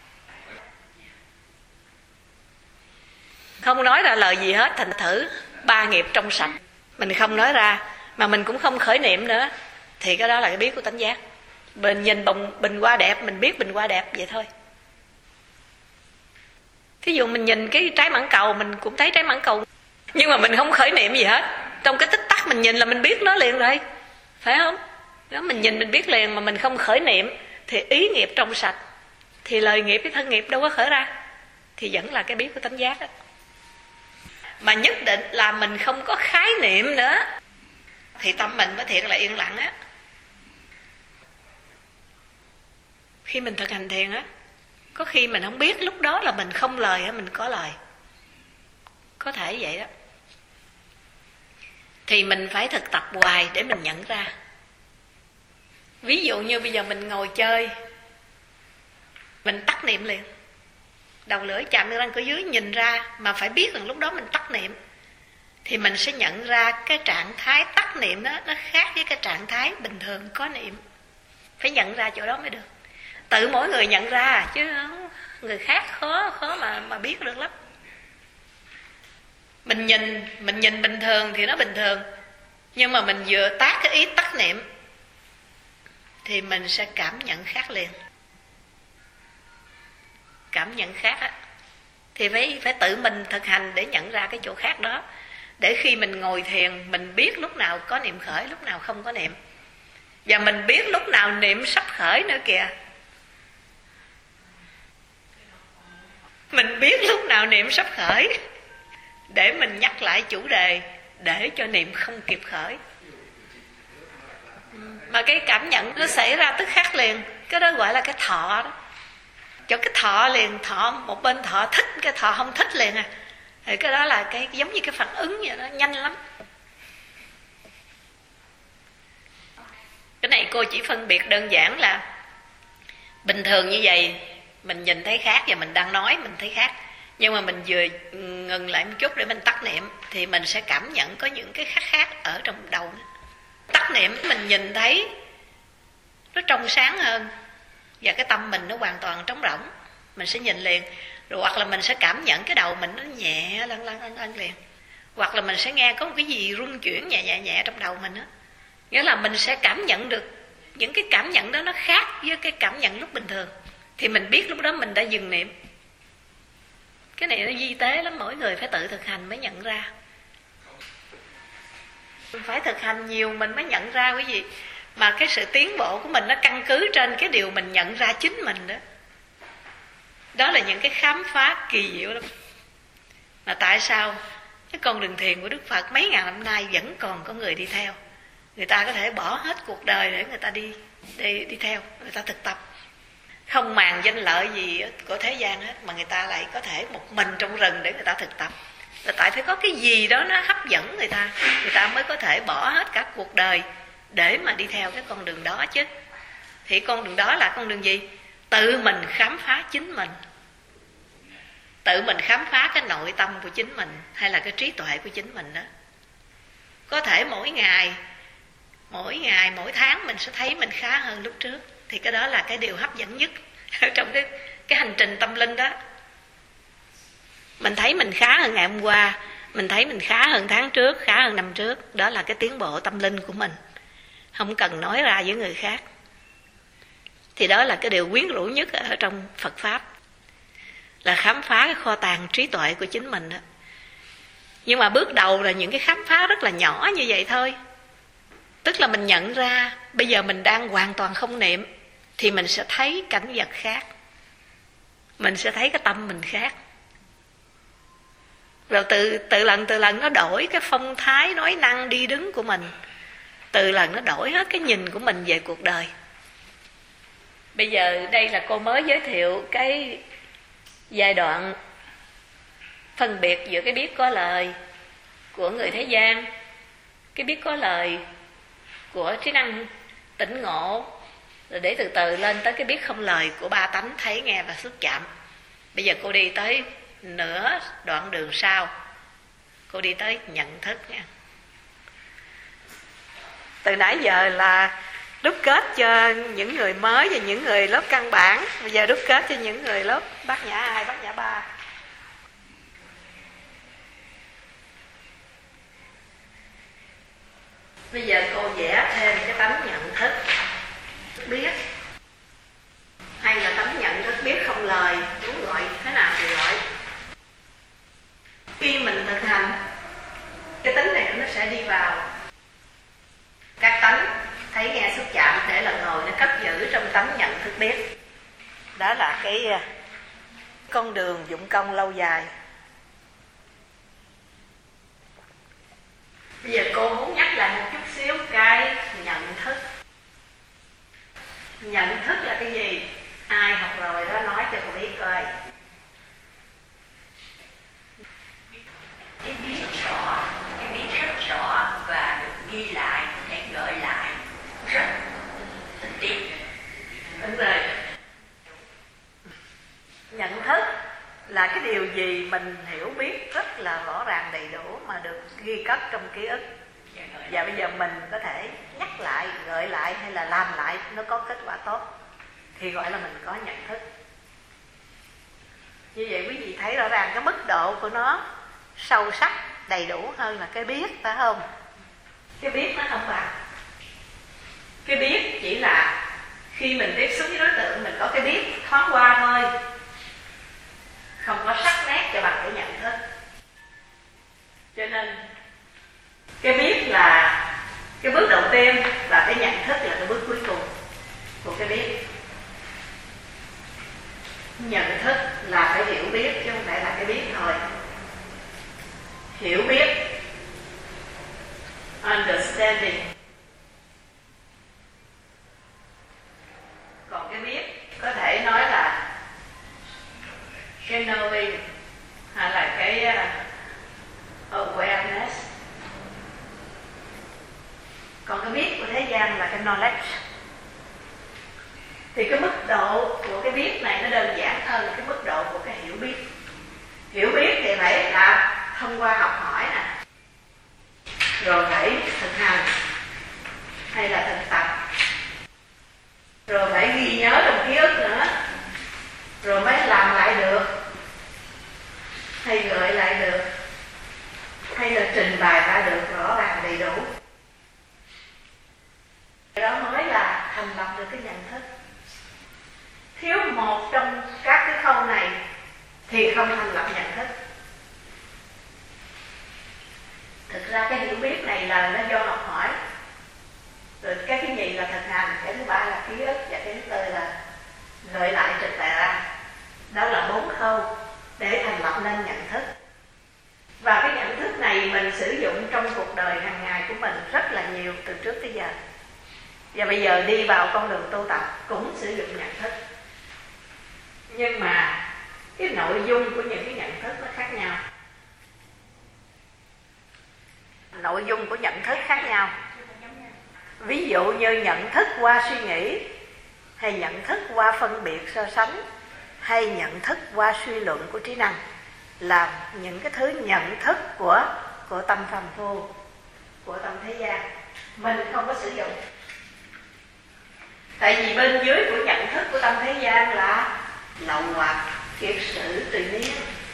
Không nói ra lời gì hết, thành thử 3 nghiệp trong sạch mình không nói ra, mà mình cũng không khởi niệm nữa, thì cái đó là cái biết của tánh giác. Mình nhìn bình hoa đẹp, mình biết bình hoa đẹp vậy thôi. Thí dụ mình nhìn cái trái mãng cầu, mình cũng thấy trái mãng cầu, nhưng mà mình không khởi niệm gì hết. Trong cái tích tắc mình nhìn là mình biết nó liền rồi, phải không? Đó, mình nhìn mình biết liền mà mình không khởi niệm, thì ý nghiệp trong sạch, thì lời nghiệp với thân nghiệp đâu có khởi ra, thì vẫn là cái biết của tánh giác đó. Mà nhất định là mình không có khái niệm nữa, thì tâm mình mới thiệt là yên lặng á. Khi mình thực hành thiền á, có khi mình không biết lúc đó là mình không lời hay mình có lời, có thể vậy đó. Thì mình phải thực tập hoài để mình nhận ra. Ví dụ như bây giờ mình ngồi chơi, mình tắt niệm liền, đầu lưỡi chạm lên răng cửa dưới nhìn ra, mà phải biết rằng lúc đó mình tắt niệm, thì mình sẽ nhận ra cái trạng thái tắt niệm đó nó khác với cái trạng thái bình thường có niệm. Phải nhận ra chỗ đó mới được. Tự mỗi người nhận ra, chứ người khác khó mà biết được lắm. Mình nhìn bình thường thì nó bình thường, nhưng mà mình vừa tác cái ý tắt niệm thì mình sẽ cảm nhận khác liền. Cảm nhận khác á, thì phải tự mình thực hành để nhận ra cái chỗ khác đó, để khi mình ngồi thiền mình biết lúc nào có niệm khởi, lúc nào không có niệm, và mình biết lúc nào niệm sắp khởi nữa kìa. Mình biết lúc nào niệm sắp khởi, để mình nhắc lại chủ đề, để cho niệm không kịp khởi. Mà cái cảm nhận nó xảy ra tức khắc liền, cái đó gọi là cái thọ đó. Cho cái thọ liền, thọ một bên thọ thích, cái thọ không thích liền à. Thì cái đó là cái giống như cái phản ứng vậy đó, nhanh lắm. Cái này cô chỉ phân biệt đơn giản là bình thường như vậy mình nhìn thấy khác, và mình đang nói mình thấy khác, nhưng mà mình vừa ngừng lại một chút để mình tắt niệm thì mình sẽ cảm nhận có những cái khác khác ở trong đầu. Tắt niệm mình nhìn thấy nó trong sáng hơn, và cái tâm mình nó hoàn toàn trống rỗng, mình sẽ nhìn liền. Rồi hoặc là mình sẽ cảm nhận cái đầu mình nó nhẹ lăn liền, hoặc là mình sẽ nghe có một cái gì rung chuyển nhẹ trong đầu mình á. Nghĩa là mình sẽ cảm nhận được những cái cảm nhận đó nó khác với cái cảm nhận lúc bình thường, thì mình biết lúc đó mình đã dừng niệm. Cái này nó vi tế lắm, mỗi người phải tự thực hành mới nhận ra. Mình phải thực hành nhiều mình mới nhận ra quý vị. Mà cái sự tiến bộ của mình nó căn cứ trên cái điều mình nhận ra chính mình đó. Đó là những cái khám phá kỳ diệu lắm. Mà tại sao cái con đường thiền của Đức Phật mấy ngàn năm nay vẫn còn có người đi theo? Người ta có thể bỏ hết cuộc đời để người ta đi theo, người ta thực tập, không màng danh lợi gì của thế gian hết, mà người ta lại có thể một mình trong rừng để người ta thực tập. Là tại phải có cái gì đó nó hấp dẫn người ta mới có thể bỏ hết cả cuộc đời để mà đi theo cái con đường đó chứ. Thì con đường đó là con đường gì? Tự mình khám phá chính mình, tự mình khám phá cái nội tâm của chính mình, hay là cái trí tuệ của chính mình đó. Có thể mỗi ngày, mỗi tháng mình sẽ thấy mình khá hơn lúc trước, thì cái đó là cái điều hấp dẫn nhất trong cái hành trình tâm linh đó. Mình thấy mình khá hơn ngày hôm qua, mình thấy mình khá hơn tháng trước, khá hơn năm trước. Đó là cái tiến bộ tâm linh của mình, không cần nói ra với người khác. Thì đó là cái điều quyến rũ nhất ở trong Phật Pháp, là khám phá cái kho tàng trí tuệ của chính mình đó. Nhưng mà bước đầu là những cái khám phá rất là nhỏ như vậy thôi. Tức là mình nhận ra bây giờ mình đang hoàn toàn không niệm, thì mình sẽ thấy cảnh vật khác, mình sẽ thấy cái tâm mình khác. Rồi từ lần nó đổi cái phong thái nói năng đi đứng của mình, từ lần nó đổi hết cái nhìn của mình về cuộc đời. Bây giờ đây là cô mới giới thiệu cái giai đoạn phân biệt giữa cái biết có lời của người thế gian, cái biết có lời của trí năng tỉnh ngộ, rồi để từ từ lên tới cái biết không lời của ba tánh thấy, nghe và xúc chạm. Bây giờ cô đi tới nửa đoạn đường sau, cô đi tới nhận thức nha. Từ nãy giờ là đúc kết cho những người mới và những người lớp căn bản. Bây giờ đúc kết cho những người lớp Bát Nhã 2, Bát Nhã 3. Bây giờ cô vẽ thêm cái tấm nhận thức biết, hay là tấm nhận thức biết không lời, muốn gọi thế nào thì gọi. Khi mình thực hành, cái tính này nó sẽ đi vào các tánh thấy nghe xúc chạm để là ngồi, nó cất giữ trong tấm nhận thức biết. Đó là cái con đường dụng công lâu dài. Bây giờ cô muốn nhắc lại một chút xíu cái nhận thức. Nhận thức là cái gì? Ai học rồi đó nói cho cô biết coi. Cái biết rất rõ và được ghi lại, có thể gợi lại rất tinh tiết. Đúng rồi. Nhận thức là cái điều gì mình hiểu biết rất là rõ ràng đầy đủ mà được ghi cất trong ký ức. Và bây giờ mình có thể nhắc lại, gợi lại hay là làm lại nó có kết quả tốt thì gọi là mình có nhận thức. Như vậy quý vị thấy rõ ràng cái mức độ của nó sâu sắc, đầy đủ hơn là cái biết, phải không? Cái biết nó không bằng. Cái biết chỉ là khi mình tiếp xúc với đối tượng mình có cái biết thoáng qua thôi, không có sắc nét cho bằng cái nhận thức. Cho nên cái biết là cái bước đầu tiên và cái nhận thức là cái bước cuối cùng của cái biết. Nhận thức là phải hiểu biết chứ không phải là cái biết thôi. Hiểu biết, understanding. Còn cái biết có thể nói là cái knowing hay là cái awareness. Còn cái biết của thế gian là cái knowledge. Thì cái mức độ của cái biết này nó đơn giản hơn là cái mức độ của cái hiểu biết. Hiểu biết thì phải là thông qua học hỏi nè, rồi phải thực hành hay là thực tập, rồi phải ghi nhớ trong ký ức nữa, rồi mới làm lại được, hay gợi lại được, hay là trình bày ra được rõ ràng đầy đủ. Đó mới là thành lập được cái nhận thức. Thiếu một trong các cái khâu này thì không thành lập nhận thức. Thực ra cái hiểu biết này là nó do học hỏi. Rồi cái thứ nhì là thực hành, cái thứ ba là ký ức, và cái thứ tư là gợi lại trực bày ra. Đó là 4 khâu để thành lập nên nhận thức. Và cái nhận thức này mình sử dụng trong cuộc đời hàng ngày của mình rất là nhiều từ trước tới giờ. Và bây giờ đi vào con đường tu tập cũng sử dụng nhận thức. Nhưng mà cái nội dung của những cái nhận thức nó khác nhau. Nội dung của nhận thức khác nhau. Ví dụ như nhận thức qua suy nghĩ, hay nhận thức qua phân biệt so sánh, hay nhận thức qua suy luận của trí năng, là những cái thứ nhận thức của tâm phàm phu, của tâm thế gian. Mình không có sử dụng. Tại vì bên dưới của nhận thức của tâm thế gian là lậu hoặc, kiệt sử, tùy miên,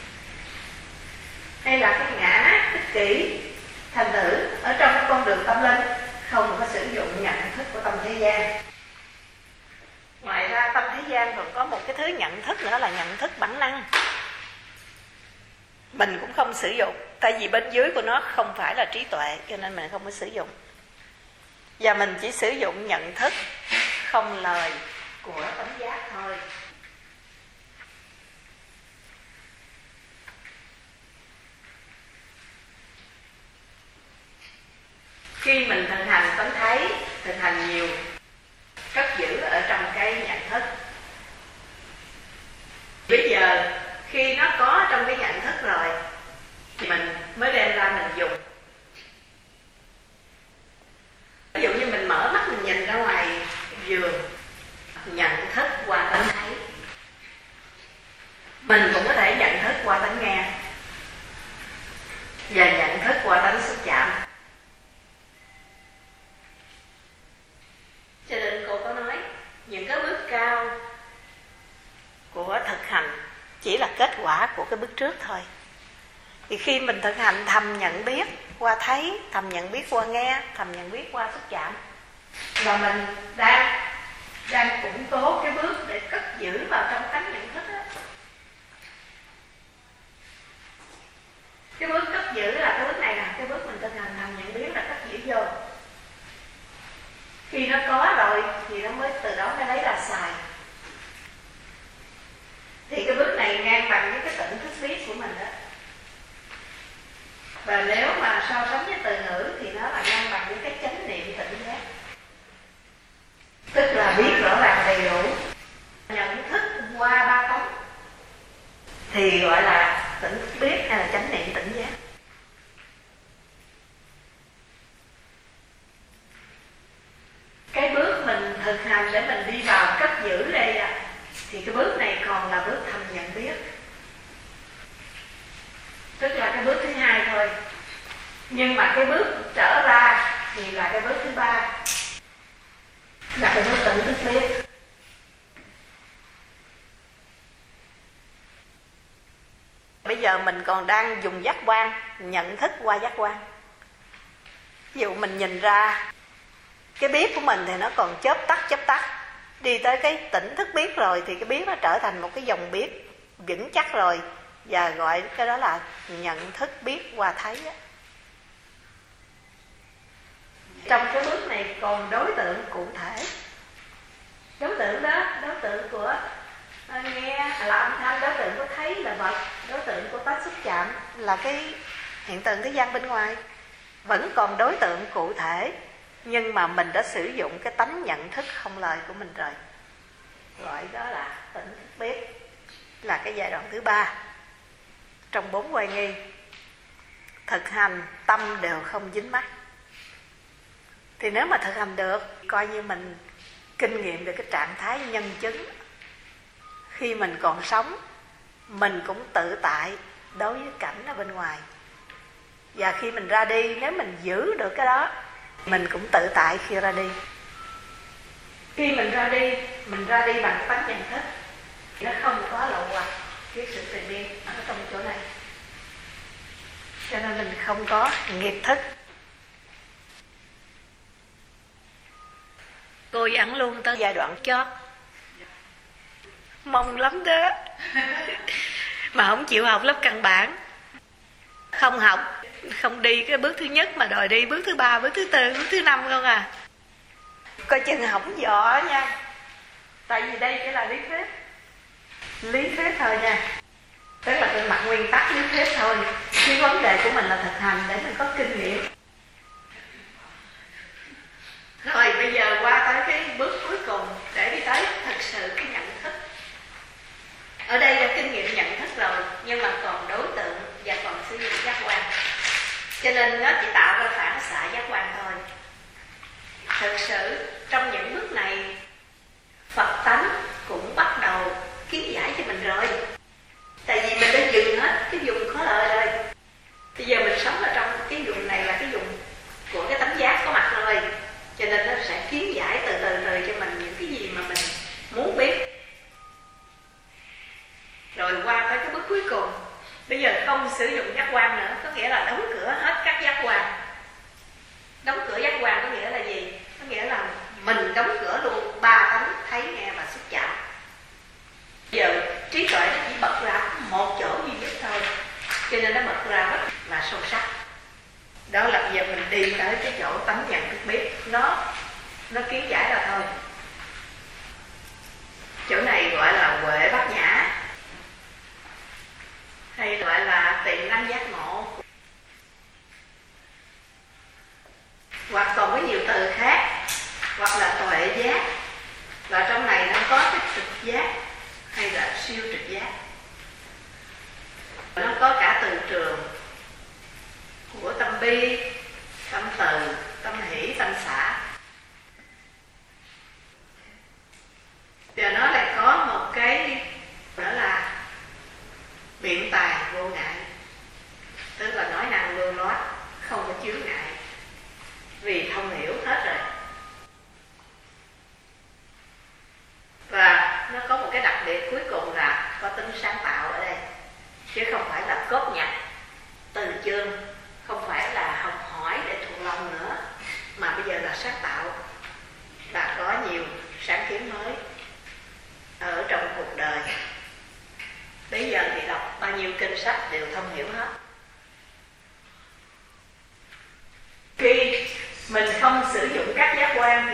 hay là cái ngã, ích kỷ, thành thử. Ở trong cái con đường tâm linh không có sử dụng nhận thức của tâm thế gian. Ngoài ra tâm thế gian còn có một cái thứ nhận thức nữa là nhận thức bản năng. Mình cũng không sử dụng, tại vì bên dưới của nó không phải là trí tuệ, cho nên mình không có sử dụng. Và mình chỉ sử dụng nhận thức không lời của tánh giác thôi. Khi mình thực hành tánh thấy, thực hành nhiều, cất giữ ở trong cái nhận thức. Bây giờ khi nó có trong cái nhận thức rồi thì mình mới đem ra mình dùng. Ví dụ như mình mở mắt mình nhìn ra ngoài vườn, nhận thức qua tánh thấy. Mình cũng có thể nhận thức qua tánh nghe và nhận thức qua tánh xúc chạm. những cái bước cao của thực hành chỉ là kết quả của cái bước trước thôi. Thì khi mình thực hành thầm nhận biết qua thấy, thầm nhận biết qua nghe, thầm nhận biết qua xúc chạm, và mình đang củng cố cái bước để cất giữ vào trong tánh nhận thức đó. Cái bước cất giữ là cái bước này nè, cái bước mình thực hành thầm nhận biết là cất giữ vô. Khi nó có rồi thì nó mới từ đó nó lấy ra xài. Thì cái bước này ngang bằng với cái tỉnh thức biết của mình đó. Và nếu mà so sánh với từ ngữ thì nó là ngang bằng với cái chánh niệm tỉnh giác. Tức là biết rõ ràng đầy đủ, nhận thức qua ba tánh thì gọi là tỉnh thức biết hay là chánh niệm tỉnh giác. Cái bước mình thực hành để mình đi vào cất giữ đây thì cái bước này còn là bước thầm nhận biết, tức là cái bước thứ hai thôi. Nhưng mà cái bước trở ra thì là cái bước thứ ba, là cái bước tỉnh thức biết. Bây giờ mình còn đang dùng giác quan, nhận thức qua giác quan. Ví dụ mình nhìn ra cái biết của mình thì nó còn chớp tắt. Đi tới cái tỉnh thức biết rồi thì cái biết nó trở thành một cái dòng biết vững chắc rồi. Và gọi cái đó là nhận thức biết qua thấy á. Trong cái bước này còn đối tượng cụ thể. Đối tượng đó, đối tượng của nghe là âm thanh, đối tượng của thấy là vật, đối tượng của tách xúc chạm là cái hiện tượng thế gian bên ngoài. Vẫn còn đối tượng cụ thể, nhưng mà mình đã sử dụng cái tánh nhận thức không lời của mình rồi. Gọi đó là tỉnh thức biết, là cái giai đoạn thứ ba trong 4 oai nghi. Thực hành tâm đều không dính mắc. Thì nếu mà thực hành được, coi như mình kinh nghiệm được cái trạng thái nhân chứng. Khi mình còn sống, mình cũng tự tại đối với cảnh ở bên ngoài. Và khi mình ra đi, nếu mình giữ được cái đó, mình cũng tự tại khi ra đi. Khi mình ra đi bằng tánh nhận thức, nó không có lậu hoặc cái sự tùy biên ở trong chỗ này. Cho nên mình không có nghiệp thức. Cô dẫn luôn tới giai đoạn chót. Mong lắm đó. Mà không chịu học lớp căn bản. Không học, không đi cái bước thứ nhất mà đòi đi bước thứ ba, bước thứ tư, bước thứ năm không à. Coi chừng hỏng vỏ nha. Tại vì đây chỉ là lý thuyết. Lý thuyết thôi nha. Tức là cái mặt nguyên tắc lý thuyết thôi. Cái vấn đề của mình là thực hành để mình có kinh nghiệm. Rồi bây giờ qua tới cái bước cuối cùng để đi tới thực sự cái nhận thức. Ở đây là kinh nghiệm nhận thức rồi, nhưng mà còn đối tượng và còn sử dụng giác quan. Cho nên nó chỉ tạo ra phản xạ giác quan thôi. Thực sự trong những bước này, Phật tánh cũng bắt đầu kiến giải cho mình rồi. Tại vì mình đã dừng hết cái vùng khó lợi rồi. Bây giờ mình sống ở trong cái vùng này là cái vùng của cái tánh giác có mặt rồi. Cho nên nó sẽ kiến giải từ từ cho mình những cái gì mà mình muốn biết. Rồi qua tới cái bước cuối cùng, bây giờ không sử dụng giác quan nữa, có nghĩa là đóng cửa hết các giác quan. Đóng cửa giác quan có nghĩa là gì? Có nghĩa là mình đóng cửa luôn ba tánh thấy, nghe và xúc chạm. Bây giờ trí tuệ nó chỉ bật ra một chỗ duy nhất thôi, cho nên nó bật ra rất là sâu sắc. Đó là bây giờ mình đi tới cái chỗ tánh nhận thức biết, nó kiến giải ra thôi. Chỗ này gọi là huệ bát nhã, hay gọi là tiềm năng giác ngộ, hoặc còn có nhiều từ khác, hoặc là tuệ giác. Và trong này nó có cái trực giác hay là siêu trực giác. Nó có cả từ trường của tâm bi, tâm từ, tâm hỷ, tâm xả.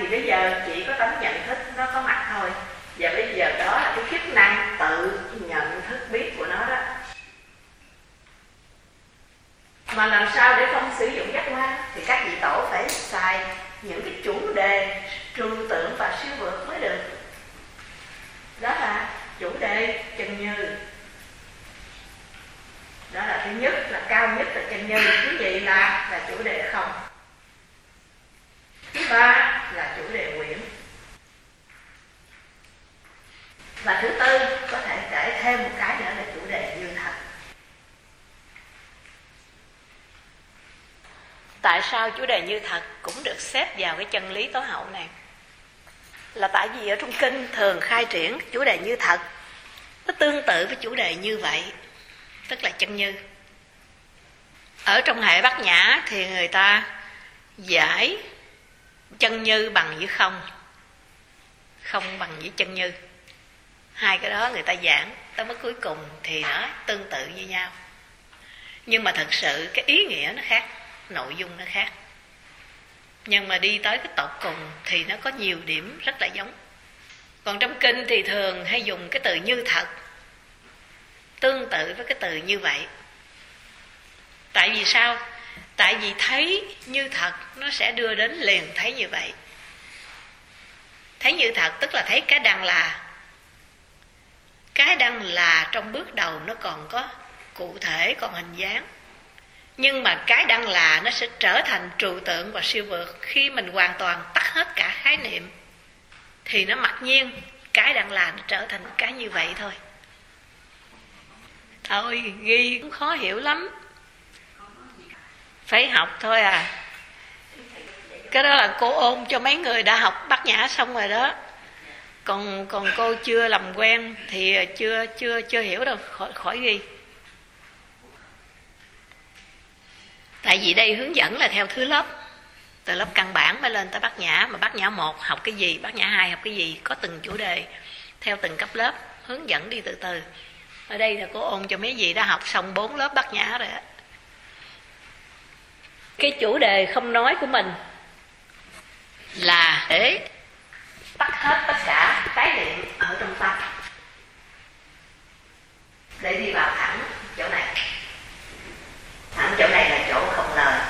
bây giờ chỉ có tánh nhận thức nó có mặt thôi, và bây giờ đó là cái chức năng tự nhận thức biết của nó đó. Mà làm sao để không sử dụng giác quan thì các vị tổ phải xài những cái chủ đề trừu tượng và siêu vượt mới được. Đó là chủ đề chân như. Đó là thứ nhất, là cao nhất là chân như. Thứ nhì là chủ đề không. Thứ ba là chủ đề quyển. Và thứ tư có thể kể thêm một cái nữa là chủ đề như thật. Tại sao chủ đề như thật cũng được xếp vào cái chân lý tối hậu này? Là tại vì ở trong kinh thường khai triển chủ đề như thật, nó tương tự với chủ đề như vậy, tức là chân như. Ở trong hệ Bát Nhã thì người ta giải chân như bằng với không, không bằng với chân như. Hai cái đó người ta giảng tới mức cuối cùng thì nó tương tự như nhau. Nhưng mà thật sự cái ý nghĩa nó khác, nội dung nó khác. Nhưng mà đi tới cái tột cùng thì nó có nhiều điểm rất là giống. Còn trong kinh thì thường hay dùng cái từ như thật, tương tự với cái từ như vậy. Tại vì sao? Tại vì thấy như thật nó sẽ đưa đến liền thấy như vậy. Thấy như thật tức là thấy cái đang là. Cái đang là trong bước đầu nó còn có cụ thể, còn hình dáng. Nhưng mà cái đang là nó sẽ trở thành trừu tượng và siêu vượt khi mình hoàn toàn tắt hết cả khái niệm. Thì nó mặc nhiên cái đang là nó trở thành cái như vậy thôi. Thôi ghi cũng khó hiểu lắm, phải học thôi à. Cái đó là cô ôn cho mấy người đã học Bát Nhã xong rồi đó. Còn cô chưa làm quen thì chưa hiểu đâu, khỏi ghi. Tại vì đây hướng dẫn là theo thứ lớp, từ lớp căn bản mới lên tới Bát Nhã. Mà Bát Nhã 1 học cái gì, Bát Nhã 2 học cái gì, có từng chủ đề theo từng cấp lớp, hướng dẫn đi từ từ. Ở đây là cô ôn cho mấy vị đã học xong 4 lớp Bát Nhã rồi á. Cái chủ đề không nói của mình là để tắt hết tất cả cái niệm ở trong tâm, để đi vào thẳng chỗ này. Thẳng chỗ này là chỗ không lời.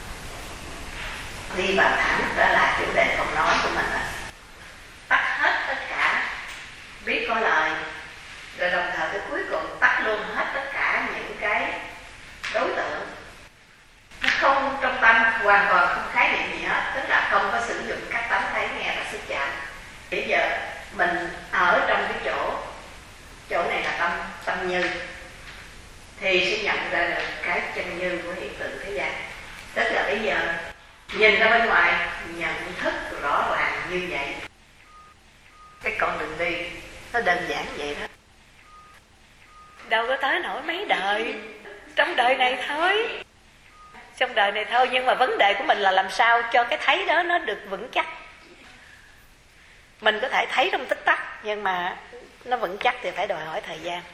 Đi vào thẳng đó là chủ đề không nói của mình. Tắt hết tất cả biết có lời, rồi đồng thời cái cuối cùng tắt luôn hết tất cả những cái đối tượng. Nó không trong tâm, hoàn toàn không khái niệm gì hết, tức là không có sử dụng các tánh thấy nghe và xúc chạm. Bây giờ mình ở trong cái chỗ này là tâm như, thì sẽ nhận ra được cái chân như của hiện tượng thế gian. Tức là bây giờ nhìn ra bên ngoài, nhận thức rõ ràng như vậy. Cái con đường đi nó đơn giản vậy đó, đâu có tới nổi mấy đời. Trong đời này thôi, trong đời này thôi. Nhưng mà vấn đề của mình là làm sao cho cái thấy đó nó được vững chắc. Mình có thể thấy trong tích tắc, nhưng mà nó vững chắc thì phải đòi hỏi thời gian.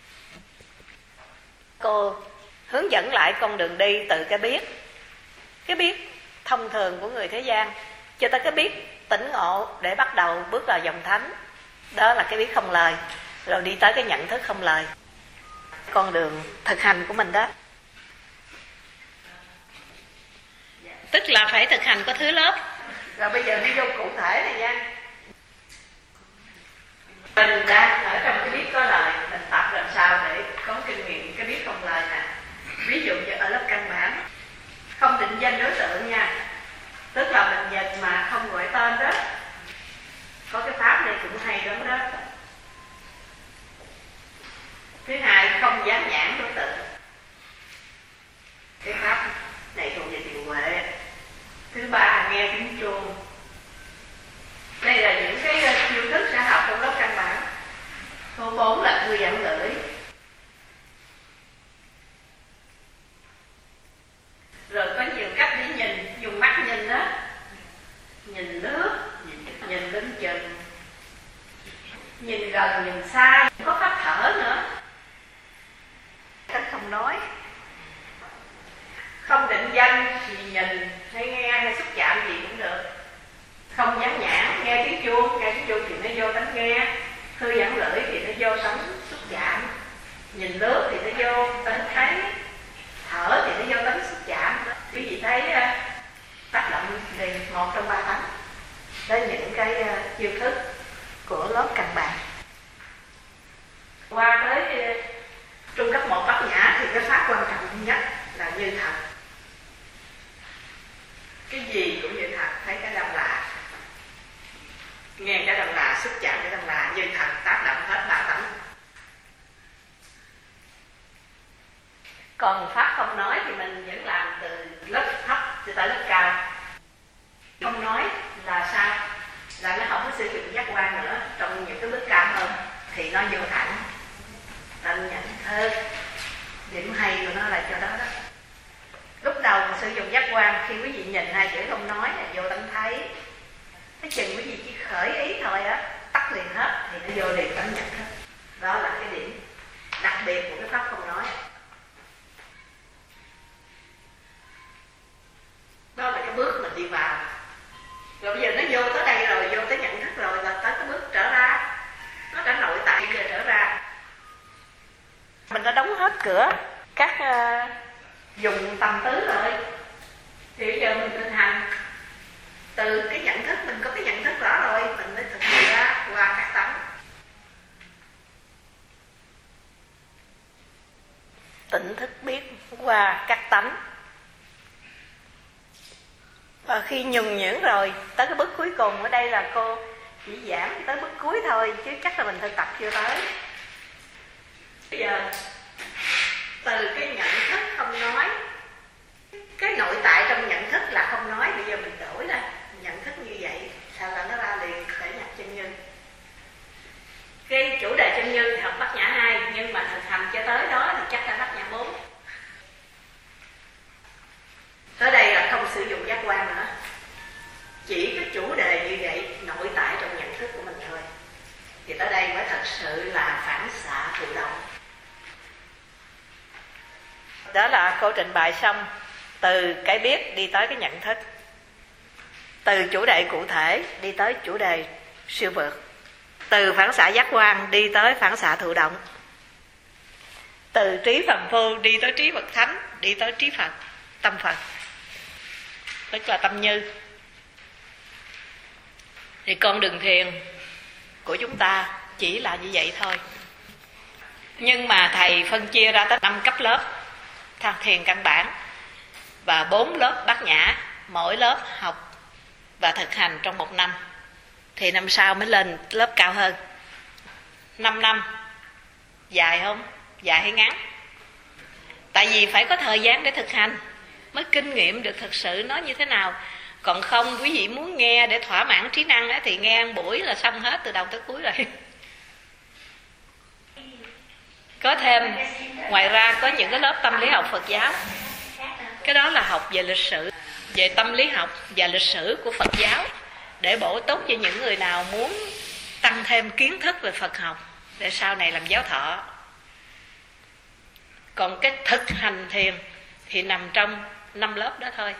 Cô hướng dẫn lại con đường đi từ cái biết thông thường của người thế gian cho tới cái biết tỉnh ngộ để bắt đầu bước vào dòng thánh. Đó là cái biết không lời, rồi đi tới cái nhận thức không lời. Con đường thực hành của mình đó. Tức là phải thực hành có thứ lớp. Rồi bây giờ đi vô cụ thể này nha. Mình đang ở trong cái biết có lời, mình tập làm sao để có kinh nghiệm cái biết không lời nè. Ví dụ như ở lớp căn bản, không định danh đối tượng nha, tức là mình nhìn mà không gọi tên đó. Có cái pháp này cũng hay lắm đó. Thứ hai, không dán nhãn đối tượng. Cái pháp này thuộc về thiền huệ. Thứ ba, nghe tiếng chuông. Đây là những cái chiêu thức sẽ học trong lớp căn bản. Số 4 là thư giãn lưỡi. Rồi có nhiều cách để nhìn, dùng mắt nhìn đó. Nhìn lướt, nhìn lưng chừng, nhìn gần, nhìn xa. Có pháp thở nữa. Cách không nói. Không định danh thì nhìn hay nghe hay xúc chạm gì cũng được. Không dám vuông, ngay cái vuông thì nó vô tánh nghe, thư giãn lưỡi thì nó vô sống xúc chạm, nhìn nước thì nó vô tánh thấy, thở thì nó vô tánh xúc chạm. Quý vị thấy tác động thì một trong ba tánh. Đó những cái chiêu thức của lớp căn bản. Qua tới trung cấp 1 bát nhã thì cái pháp quan trọng nhất là như thật. Cái gì cũng như thật, thấy cái đâm là, nghe cái đâm là, xúc chạm cái đâm là, như thật tác động hết ba tánh. Còn pháp không nói thì mình vẫn làm từ lớp thấp cho tới lớp cao. Không nói là sao? Là nó không có sử dụng giác quan nữa. Trong những cái bước cao hơn thì nó vô thẳng, tận nhận hơn. Điểm hay của nó là cho đó đó. Lúc đầu mình sử dụng giác quan, khi quý vị nhìn hai chữ không nói là vô tánh thấy. Cái chừng quý vị chỉ khởi ý thôi á, tắt liền hết thì nó vô liền tánh nhận hết. Đó là cái điểm đặc biệt của cái pháp không nói. Đó là cái bước mình đi vào. Rồi bây giờ nó vô tới đây rồi, vô tới nhận thức rồi, là tới cái bước trở ra. Nó đã nội tại giờ trở ra. Mình đã đóng hết cửa các dùng tâm tứ rồi. Thì bây giờ mình thực hành từ cái nhận thức, mình có cái nhận thức rõ rồi, mình mới thực hiện ra qua các tánh. Tỉnh thức biết qua các tánh. Và khi nhường nhuyễn rồi, tới cái bước cuối cùng, ở đây là cô chỉ giảng tới bước cuối thôi, chứ chắc là mình thực tập chưa tới. Bây giờ từ cái nhận thức không nói, cái nội tại trong nhận thức là không nói, bây giờ mình đổi ra nhận thức như vậy, sao là nó ra liền thể nhập chân như. Cái chủ đề chân như thì học bát nhã 2, nhưng mà thực hành cho tới đó thì chắc là bát nhã 4. Tới đây là không sử dụng giác quan nữa, chỉ cái chủ đề như vậy, nội tại trong nhận thức của mình thôi. Thì tới đây mới thật sự là phản xạ thụ động. Đó là cô trình bày xong, từ cái biết đi tới cái nhận thức, từ chủ đề cụ thể đi tới chủ đề siêu vượt, từ phản xạ giác quan đi tới phản xạ thụ động, từ trí phàm phu đi tới trí bậc thánh, đi tới trí Phật, tâm Phật, tức là tâm như. Thì con đường thiền của chúng ta chỉ là như vậy thôi. Nhưng mà thầy phân chia ra tới 5 cấp lớp thiền căn bản và 4 lớp bát nhã, mỗi lớp học và thực hành trong 1 năm, thì năm sau mới lên lớp cao hơn. 5 năm dài không? Dài hay ngắn? Tại vì phải có thời gian để thực hành mới kinh nghiệm được thực sự nó như thế nào. Còn không quý vị muốn nghe để thỏa mãn trí năng á, thì nghe 1 buổi là xong hết từ đầu tới cuối rồi. Có thêm, ngoài ra có những cái lớp tâm lý học Phật giáo. Cái đó là học về lịch sử, về tâm lý học và lịch sử của Phật giáo, để bổ túc cho những người nào muốn tăng thêm kiến thức về Phật học để sau này làm giáo thọ. Còn cái thực hành thiền thì nằm trong 5 lớp đó thôi.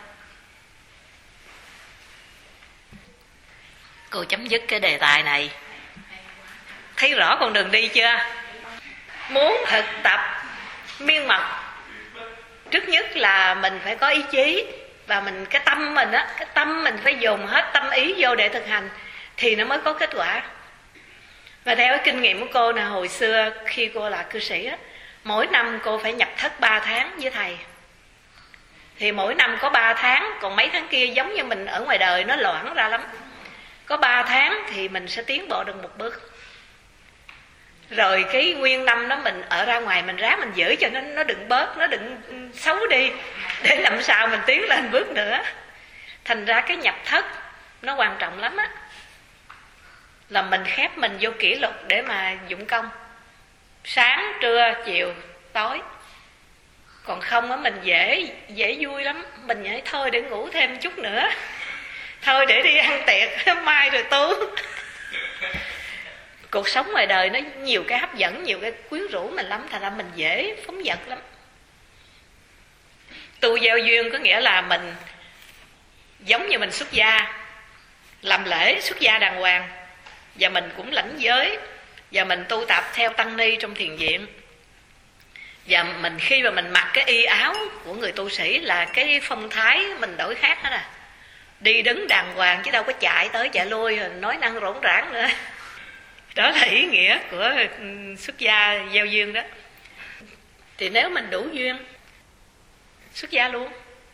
Cô chấm dứt cái đề tài này. Thấy rõ con đường đi chưa? Muốn thực tập miên mật, trước nhất là mình phải có ý chí, và cái tâm mình á, cái tâm mình phải dùng hết tâm ý vô để thực hành thì nó mới có kết quả. Và theo cái kinh nghiệm của cô là hồi xưa khi cô là cư sĩ á, mỗi năm cô phải nhập thất 3 tháng với thầy. Thì mỗi năm có 3 tháng, còn mấy tháng kia giống như mình ở ngoài đời nó loãng ra lắm. Có 3 tháng thì mình sẽ tiến bộ được 1 bước. Rồi cái nguyên năm đó mình ở ra ngoài mình ráng mình giữ cho nó đừng bớt, nó đừng xấu đi, để làm sao mình tiến lên bước nữa. Thành ra cái nhập thất nó quan trọng lắm á, là mình khép mình vô kỷ luật để mà dụng công. Sáng, trưa, chiều, tối. Còn không á mình dễ vui lắm. Mình nhảy thôi để ngủ thêm chút nữa, thôi để đi ăn tiệc mai rồi tu. Cuộc sống ngoài đời nó nhiều cái hấp dẫn, nhiều cái quyến rũ mình lắm, thành ra mình dễ phóng dật lắm. Tu gieo duyên có nghĩa là mình giống như mình xuất gia, làm lễ xuất gia đàng hoàng, và mình cũng lãnh giới, và mình tu tập theo tăng ni trong thiền viện. Và khi mà mình mặc cái y áo của người tu sĩ là cái phong thái mình đổi khác hết à. Đi đứng đàng hoàng chứ đâu có chạy tới chạy lui nói năng rỗng rãng nữa. Đó là ý nghĩa của xuất gia gieo duyên đó. Thì nếu mình đủ duyên, xuất gia luôn.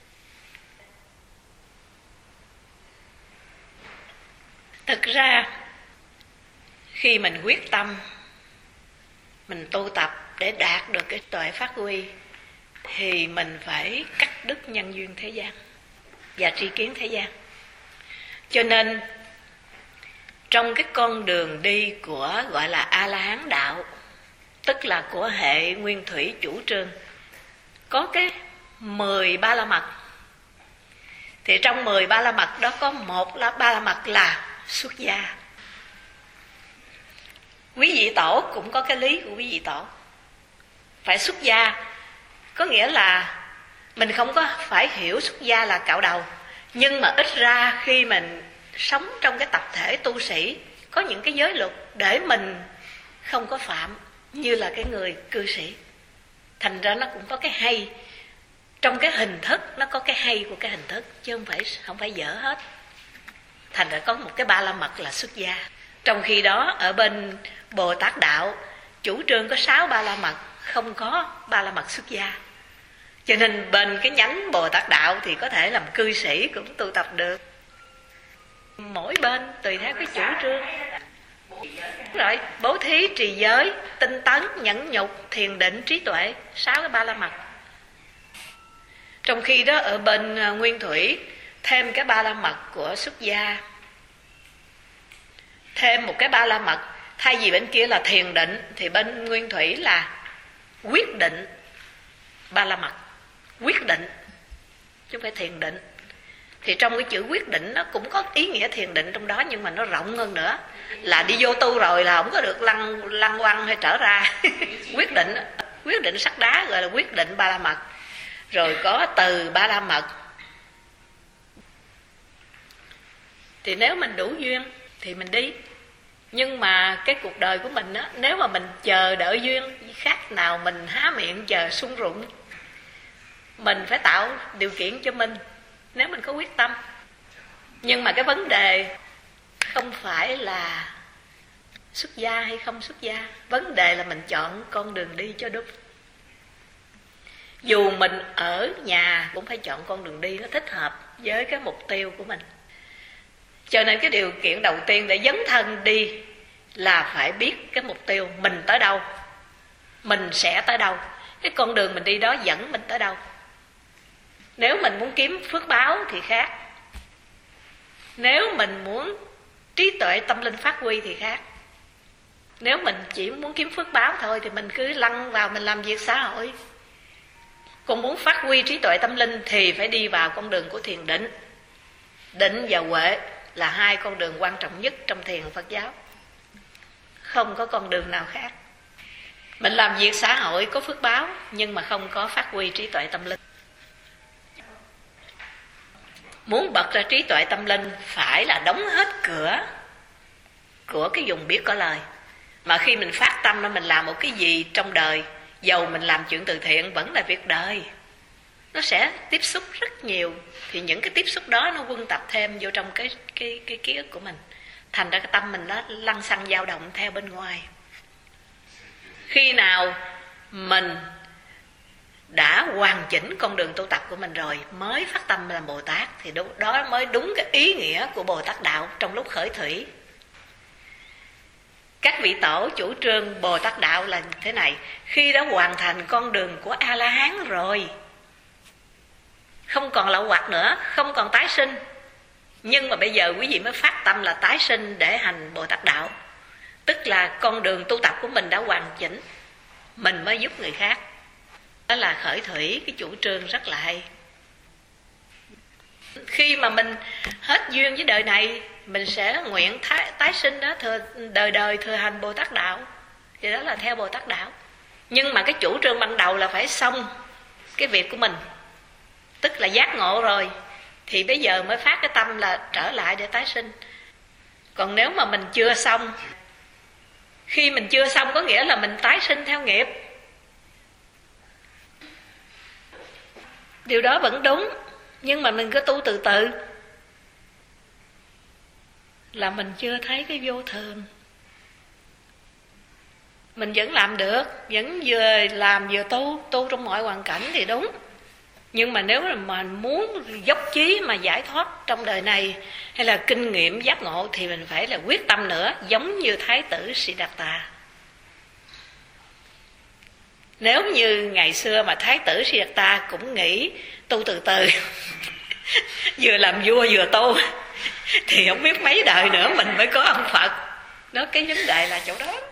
Thực ra khi mình quyết tâm mình tu tập để đạt được cái tuệ phát huy thì mình phải cắt đứt nhân duyên thế gian và tri kiến thế gian. Cho nên trong cái con đường đi của gọi là A-la-hán đạo, tức là của hệ nguyên thủy chủ trương, có cái 10 ba la mật. Thì trong 10 ba la mật đó có một ba la mật là xuất gia. Quý vị tổ cũng có cái lý của quý vị tổ, phải xuất gia. Có nghĩa là mình không có phải hiểu xuất gia là cạo đầu, nhưng mà ít ra khi mình sống trong cái tập thể tu sĩ có những cái giới luật để mình không có phạm như là cái người cư sĩ. Thành ra nó cũng có cái hay trong cái hình thức, nó có cái hay của cái hình thức chứ không phải dở hết. Thành ra có một cái ba la mật là xuất gia. Trong khi đó ở bên Bồ Tát đạo chủ trương có 6 ba la mật, không có ba la mật xuất gia. Cho nên bên cái nhánh Bồ Tát đạo thì có thể làm cư sĩ cũng tu tập được. Mỗi bên tùy theo cái chủ trương. Rồi bố thí, trì giới, tinh tấn, nhẫn nhục, thiền định, trí tuệ, 6 cái ba la mật. Trong khi đó ở bên Nguyên Thủy thêm cái ba la mật của xuất gia, thêm một cái ba la mật. Thay vì bên kia là thiền định thì bên Nguyên Thủy là quyết định ba la mật. Quyết định chứ không phải thiền định. Thì trong cái chữ quyết định nó cũng có ý nghĩa thiền định trong đó, nhưng mà nó rộng hơn nữa, là đi vô tu rồi là không có được lăn quăng hay trở ra. Quyết định sắt đá gọi là quyết định ba la mật. Rồi có từ ba la mật. Thì nếu mình đủ duyên thì mình đi. Nhưng mà cái cuộc đời của mình á, nếu mà mình chờ đợi duyên, khác nào mình há miệng chờ sung rụng. Mình phải tạo điều kiện cho mình nếu mình có quyết tâm. Nhưng mà cái vấn đề không phải là xuất gia hay không xuất gia, vấn đề là mình chọn con đường đi cho đúng. Dù mình ở nhà cũng phải chọn con đường đi nó thích hợp với cái mục tiêu của mình. Cho nên cái điều kiện đầu tiên để dấn thân đi là phải biết cái mục tiêu mình tới đâu, mình sẽ tới đâu, cái con đường mình đi đó dẫn mình tới đâu. Nếu mình muốn kiếm phước báo thì khác, nếu mình muốn trí tuệ tâm linh phát huy thì khác. Nếu mình chỉ muốn kiếm phước báo thôi thì mình cứ lăn vào mình làm việc xã hội. Còn muốn phát huy trí tuệ tâm linh thì phải đi vào con đường của thiền định. Định và huệ là 2 con đường quan trọng nhất trong thiền Phật giáo. Không có con đường nào khác. Mình làm việc xã hội có phước báo nhưng mà không có phát huy trí tuệ tâm linh. Muốn bật ra trí tuệ tâm linh phải là đóng hết cửa của cái vùng biết có lời. Mà khi mình phát tâm là mình làm một cái gì trong đời, dầu mình làm chuyện từ thiện vẫn là việc đời, nó sẽ tiếp xúc rất nhiều. Thì những cái tiếp xúc đó nó quân tập thêm vô trong cái ký ức của mình. Thành ra cái tâm mình nó lăng xăng dao động theo bên ngoài. Khi nào mình đã hoàn chỉnh con đường tu tập của mình rồi mới phát tâm làm Bồ Tát, thì đó mới đúng cái ý nghĩa của Bồ Tát đạo trong lúc khởi thủy. Các vị tổ chủ trương Bồ Tát đạo là thế này: khi đã hoàn thành con đường của A-la-hán rồi, không còn lậu hoặc nữa, không còn tái sinh, nhưng mà bây giờ quý vị mới phát tâm là tái sinh để hành Bồ Tát đạo. Tức là con đường tu tập của mình đã hoàn chỉnh, mình mới giúp người khác. Đó là khởi thủy cái chủ trương rất là hay. Khi mà mình hết duyên với đời này, mình sẽ nguyện tái sinh đó, đời đời thừa hành Bồ Tát đạo. Thì đó là theo Bồ Tát đạo. Nhưng mà cái chủ trương ban đầu là phải xong cái việc của mình, tức là giác ngộ rồi, thì bây giờ mới phát cái tâm là trở lại để tái sinh. Còn nếu mà mình chưa xong, khi mình chưa xong có nghĩa là mình tái sinh theo nghiệp. Điều đó vẫn đúng, nhưng mà mình cứ tu từ từ là mình chưa thấy cái vô thường. Mình vẫn làm được, vẫn vừa làm vừa tu trong mọi hoàn cảnh thì đúng. Nhưng mà nếu mà muốn dốc chí mà giải thoát trong đời này, hay là kinh nghiệm giác ngộ, thì mình phải là quyết tâm nữa, giống như Thái tử Siddhartha. Nếu như ngày xưa mà Thái tử Siddhartha cũng nghĩ tu từ từ vừa làm vua vừa tu, thì không biết mấy đời nữa mình mới có ông Phật. Đó, cái vấn đề là chỗ đó.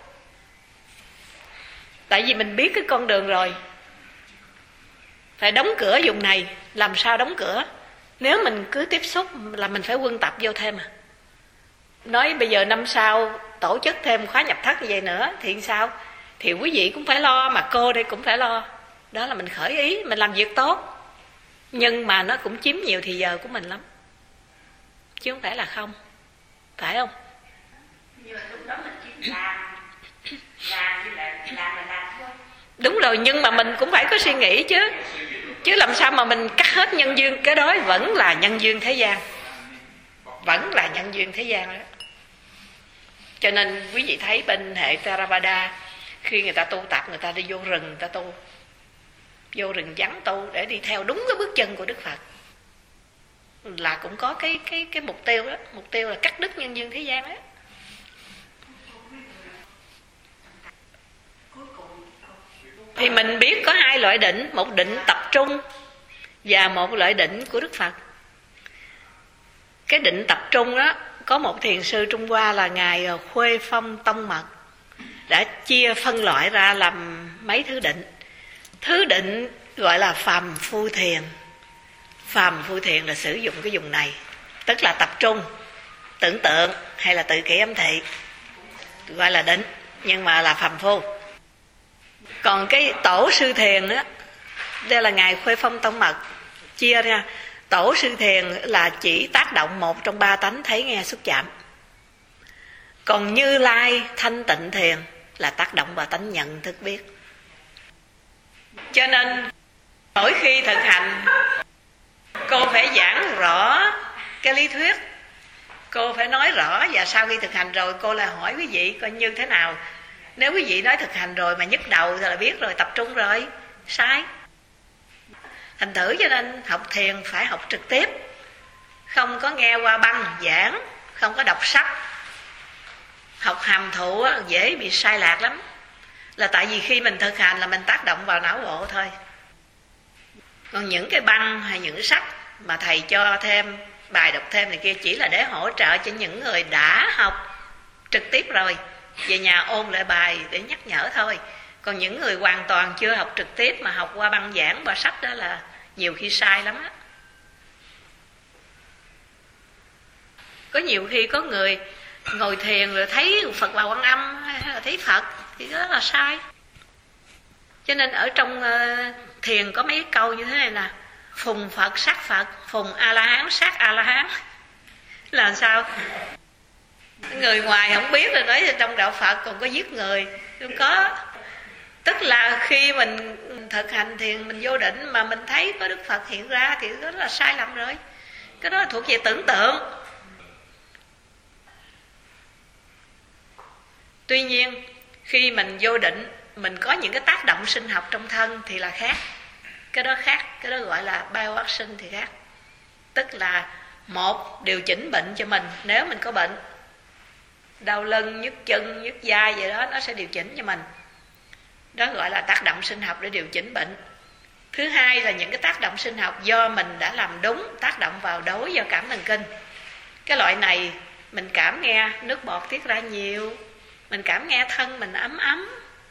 Tại vì mình biết cái con đường rồi. Phải đóng cửa vùng này. Làm sao đóng cửa? Nếu mình cứ tiếp xúc là mình phải quân tập vô thêm. Nói bây giờ năm sau tổ chức thêm khóa nhập thất như vậy nữa thì sao? Thì quý vị cũng phải lo, mà cô đây cũng phải lo. Đó là mình khởi ý, mình làm việc tốt. Nhưng mà nó cũng chiếm nhiều thì giờ của mình lắm, chứ không phải là không. Phải không? Nhưng mà lúc đó mình chỉ làm như là làm thôi. Đúng rồi, nhưng mà mình cũng phải có suy nghĩ chứ. Chứ làm sao mà mình cắt hết nhân duyên. Cái đó vẫn là nhân duyên thế gian. Vẫn là nhân duyên thế gian đó. Cho nên quý vị thấy bên hệ Theravada, khi người ta tu tập, người ta đi vô rừng, người ta tu, vô rừng vắng tu để đi theo đúng cái bước chân của Đức Phật, là cũng có cái mục tiêu đó. Mục tiêu là cắt đứt nhân duyên thế gian đó. Thì mình biết có hai loại định, một định tập trung và một loại định của Đức Phật. Cái định tập trung đó, có một thiền sư Trung Hoa là Ngài Khuê Phong Tông Mật đã chia phân loại ra làm mấy thứ định. Thứ định gọi là phàm phu thiền. Phàm phu thiền là sử dụng cái vùng này, tức là tập trung, tưởng tượng hay là tự kỷ ám thị, gọi là định, nhưng mà là phàm phu. Còn cái tổ sư thiền đó, đây là Ngài Khuê Phong Tông Mật chia ra. Tổ sư thiền là chỉ tác động một trong ba tánh thấy nghe xúc chạm. Còn Như Lai thanh tịnh thiền là tác động vào tánh nhận thức biết. Cho nên mỗi khi thực hành, cô phải giảng rõ cái lý thuyết, cô phải nói rõ. Và sau khi thực hành rồi, cô lại hỏi quý vị coi như thế nào. Nếu quý vị nói thực hành rồi mà nhức đầu thì là biết rồi, tập trung rồi, sai. Thành thử cho nên học thiền phải học trực tiếp, không có nghe qua băng giảng, không có đọc sách. Học hàm thụ dễ bị sai lạc lắm. Là tại vì khi mình thực hành là mình tác động vào não bộ thôi. Còn những cái băng hay những cái sách mà thầy cho thêm, bài đọc thêm này kia chỉ là để hỗ trợ cho những người đã học trực tiếp rồi, về nhà ôn lại bài để nhắc nhở thôi. Còn những người hoàn toàn chưa học trực tiếp mà học qua băng giảng, qua sách, đó là nhiều khi sai lắm á. Có nhiều khi có người ngồi thiền rồi thấy Phật Bà Quan Âm hay là thấy Phật, thì đó là sai. Cho nên ở trong thiền có mấy câu như thế này nè: phùng Phật sát Phật, phùng A-la-hán sát A-la-hán. Là sao? Người ngoài không biết rồi nói trong đạo Phật còn có giết người, không có. Tức là khi mình thực hành thiền, mình vô định mà mình thấy có Đức Phật hiện ra thì đó là sai lầm rồi. Cái đó là thuộc về tưởng tượng. Tuy nhiên khi mình vô định, mình có những cái tác động sinh học trong thân thì là khác. Cái đó khác, cái đó gọi là bioaction thì khác. Tức là một, điều chỉnh bệnh cho mình. Nếu mình có bệnh đau lưng, nhức chân, nhức vai vậy đó, nó sẽ điều chỉnh cho mình. Đó gọi là tác động sinh học để điều chỉnh bệnh. Thứ hai là những cái tác động sinh học do mình đã làm đúng, tác động vào đối do cảm thần kinh. Cái loại này mình cảm nghe nước bọt tiết ra nhiều, mình cảm nghe thân mình ấm ấm,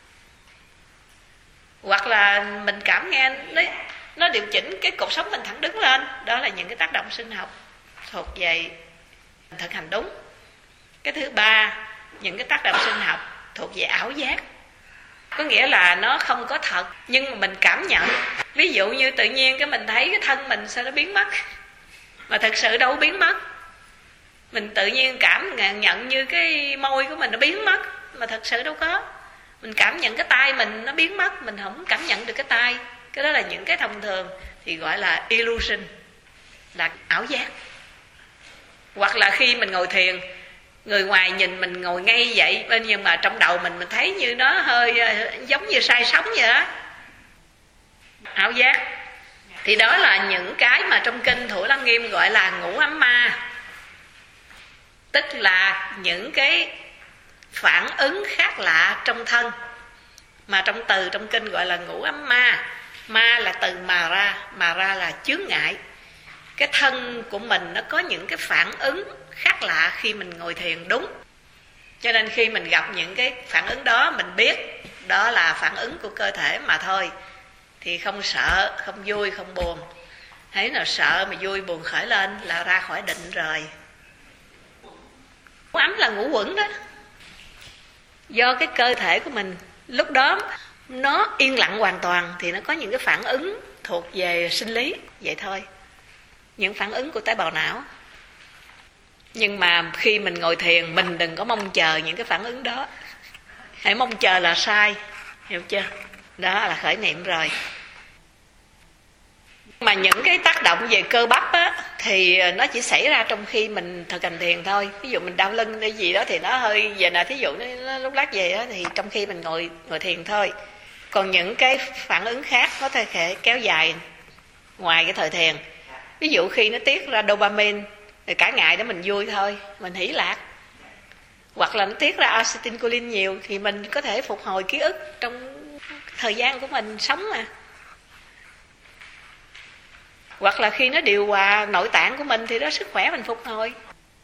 hoặc là mình cảm nghe nó điều chỉnh cái cột sống mình thẳng đứng lên. Đó là những cái tác động sinh học thuộc về thực hành đúng. Cái thứ ba, những cái tác động sinh học thuộc về ảo giác. Có nghĩa là nó không có thật, nhưng mà mình cảm nhận. Ví dụ như tự nhiên cái mình thấy cái thân mình sao nó biến mất, mà thật sự đâu biến mất. Mình tự nhiên cảm nhận như cái môi của mình nó biến mất, mà thật sự đâu có. Mình cảm nhận cái tay mình nó biến mất, mình không cảm nhận được cái tay. Cái đó là những cái thông thường thì gọi là illusion, là ảo giác. Hoặc là khi mình ngồi thiền, người ngoài nhìn mình ngồi ngay vậy, nhưng mà trong đầu mình thấy như nó hơi giống như say sóng vậy đó, ảo giác. Thì đó là những cái mà trong kinh Thủ Lăng Nghiêm gọi là ngũ ấm ma, tức là những cái phản ứng khác lạ trong thân, mà trong từ trong kinh gọi là ngũ ấm ma. Ma là từ mà ra là chướng ngại. Cái thân của mình nó có những cái phản ứng khác lạ khi mình ngồi thiền đúng. Cho nên khi mình gặp những cái phản ứng đó, mình biết đó là phản ứng của cơ thể mà thôi. Thì không sợ, không vui, không buồn. Thấy nào sợ mà vui buồn khởi lên là ra khỏi định rồi. Ngũ ấm là ngũ quẩn đó. Do cái cơ thể của mình lúc đó nó yên lặng hoàn toàn thì nó có những cái phản ứng thuộc về sinh lý, vậy thôi. Những phản ứng của tế bào não. Nhưng mà khi mình ngồi thiền, mình đừng có mong chờ những cái phản ứng đó. Hãy mong chờ là sai, hiểu chưa? Đó là khởi niệm rồi. Mà những cái tác động về cơ bắp á, thì nó chỉ xảy ra trong khi mình thực hành thiền thôi. Ví dụ mình đau lưng hay gì đó thì nó hơi về nè, thí dụ nó lúc lát về đó, thì trong khi mình ngồi thiền thôi. Còn những cái phản ứng khác có thể kéo dài ngoài cái thời thiền. Ví dụ khi nó tiết ra dopamine thì cả ngày đó mình vui thôi, mình hỷ lạc. Hoặc là nó tiết ra acetylcholine nhiều thì mình có thể phục hồi ký ức trong thời gian của mình sống mà. Hoặc là khi nó điều hòa nội tạng của mình thì đó sức khỏe mình phục hồi.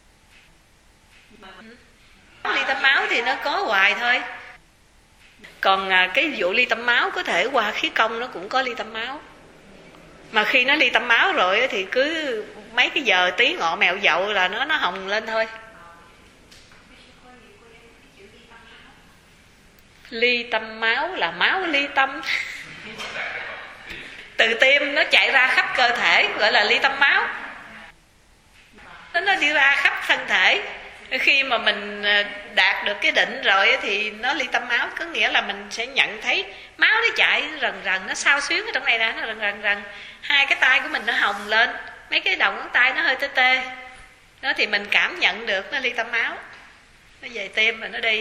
Ly tâm máu thì nó có hoài thôi. Còn cái vụ ly tâm máu có thể qua khí công nó cũng có ly tâm máu. Mà khi nó ly tâm máu rồi thì cứ mấy cái giờ tí ngọ mèo dậu là nó hồng lên thôi. Ly tâm máu là máu ly tâm. Từ tim nó chạy ra khắp cơ thể gọi là ly tâm máu. Nó đi ra khắp thân thể. Khi mà mình đạt được cái định rồi thì nó ly tâm máu, có nghĩa là mình sẽ nhận thấy máu nó chạy rần rần, nó xao xuyến ở trong này nè, nó rần rần. Hai cái tay của mình nó hồng lên, mấy cái đầu ngón tay nó hơi tê tê. Đó thì mình cảm nhận được nó ly tâm máu. Nó về tim rồi nó đi.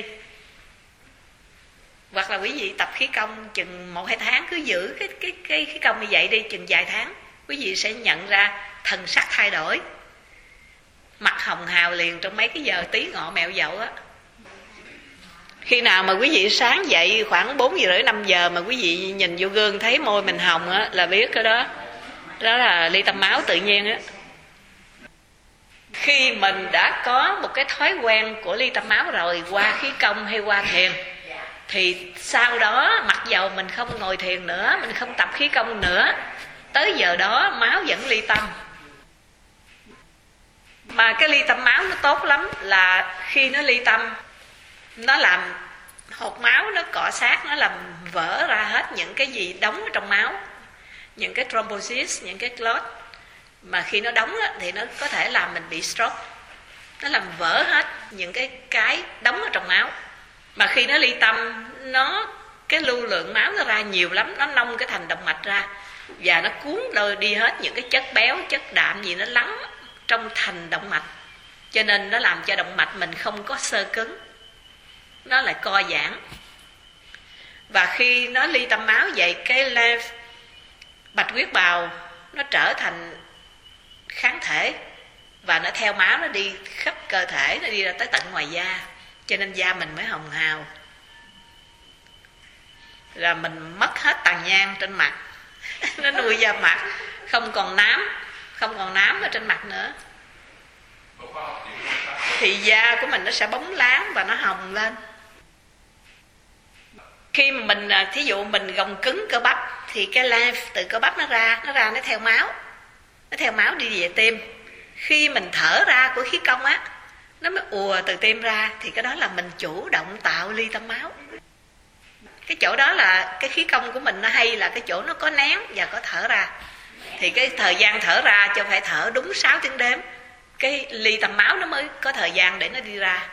Hoặc là quý vị tập khí công chừng 1-2 tháng, cứ giữ cái khí công như vậy đi, chừng vài tháng quý vị sẽ nhận ra thần sắc thay đổi, mặt hồng hào liền trong mấy cái giờ tí ngọ mẹo dậu á. Khi nào mà quý vị sáng dậy khoảng 4:30-5 giờ mà quý vị nhìn vô gương thấy môi mình hồng á, là biết cái đó là ly tâm máu tự nhiên á. Khi mình đã có một cái thói quen của ly tâm máu rồi, qua khí công hay qua thiền, thì sau đó mặc dầu mình không ngồi thiền nữa, mình không tập khí công nữa, tới giờ đó máu vẫn ly tâm. Mà cái ly tâm máu nó tốt lắm là khi nó ly tâm, nó làm hột máu nó cọ sát, nó làm vỡ ra hết những cái gì đóng ở trong máu, những cái thrombosis, những cái clot. Mà khi nó đóng á, thì nó có thể làm mình bị stroke. Nó làm vỡ hết những cái đóng ở trong máu. Mà khi nó ly tâm, cái lưu lượng máu nó ra nhiều lắm, nó nông cái thành động mạch ra, và nó cuốn đi hết những cái chất béo, chất đạm gì nó lắng trong thành động mạch. Cho nên nó làm cho động mạch mình không có xơ cứng, nó lại co giãn. Và khi nó ly tâm máu vậy, cái lymph, bạch huyết bào nó trở thành kháng thể, và nó theo máu nó đi khắp cơ thể, nó đi ra tới tận ngoài da. Cho nên da mình mới hồng hào. Là mình mất hết tàn nhang trên mặt. Nó nuôi da mặt, không còn nám ở trên mặt nữa. Thì da của mình nó sẽ bóng láng và nó hồng lên. Khi mà mình, thí dụ mình gồng cứng cơ bắp, thì cái lymph từ cơ bắp nó ra nó theo máu. Nó theo máu đi về tim. Khi mình thở ra của khí công á, nó mới ùa từ tim ra, thì cái đó là mình chủ động tạo ly tâm máu. Cái chỗ đó là cái khí công của mình nó hay là cái chỗ nó có nén và có thở ra. Thì cái thời gian thở ra cho phải thở đúng 6 tiếng đếm. cái ly tâm máu nó mới có thời gian để nó đi ra.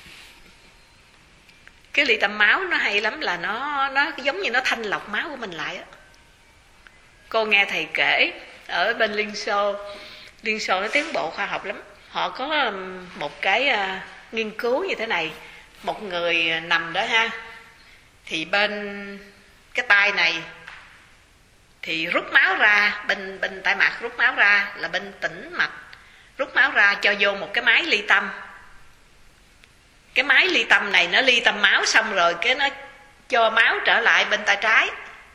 Cái ly tâm máu nó hay lắm, là nó giống như nó thanh lọc máu của mình lại á. Cô nghe thầy kể ở bên Liên Xô nó tiến bộ khoa học lắm. Họ có một cái nghiên cứu như thế này. Một người nằm đó ha, thì bên cái tay này thì rút máu ra, bên tay mặt rút máu ra, là bên tĩnh mạch rút máu ra cho vô một cái máy ly tâm. Cái máy ly tâm này nó ly tâm máu xong rồi cái nó cho máu trở lại bên tay trái.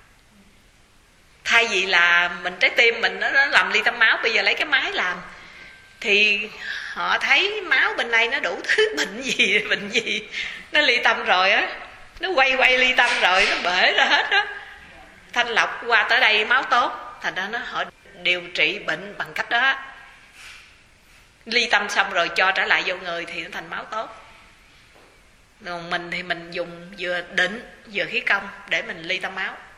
Thay vì là mình trái tim mình nó làm ly tâm máu, bây giờ lấy cái máy làm. Thì họ thấy máu bên này nó đủ thứ bệnh gì nó ly tâm rồi á, nó quay ly tâm rồi nó bể ra hết á, thanh lọc qua tới đây máu tốt. Thành ra họ điều trị bệnh bằng cách đó. Ly tâm xong rồi cho trở lại vô người thì nó thành máu tốt. Còn mình thì mình dùng vừa định vừa khí công để mình ly tâm máu.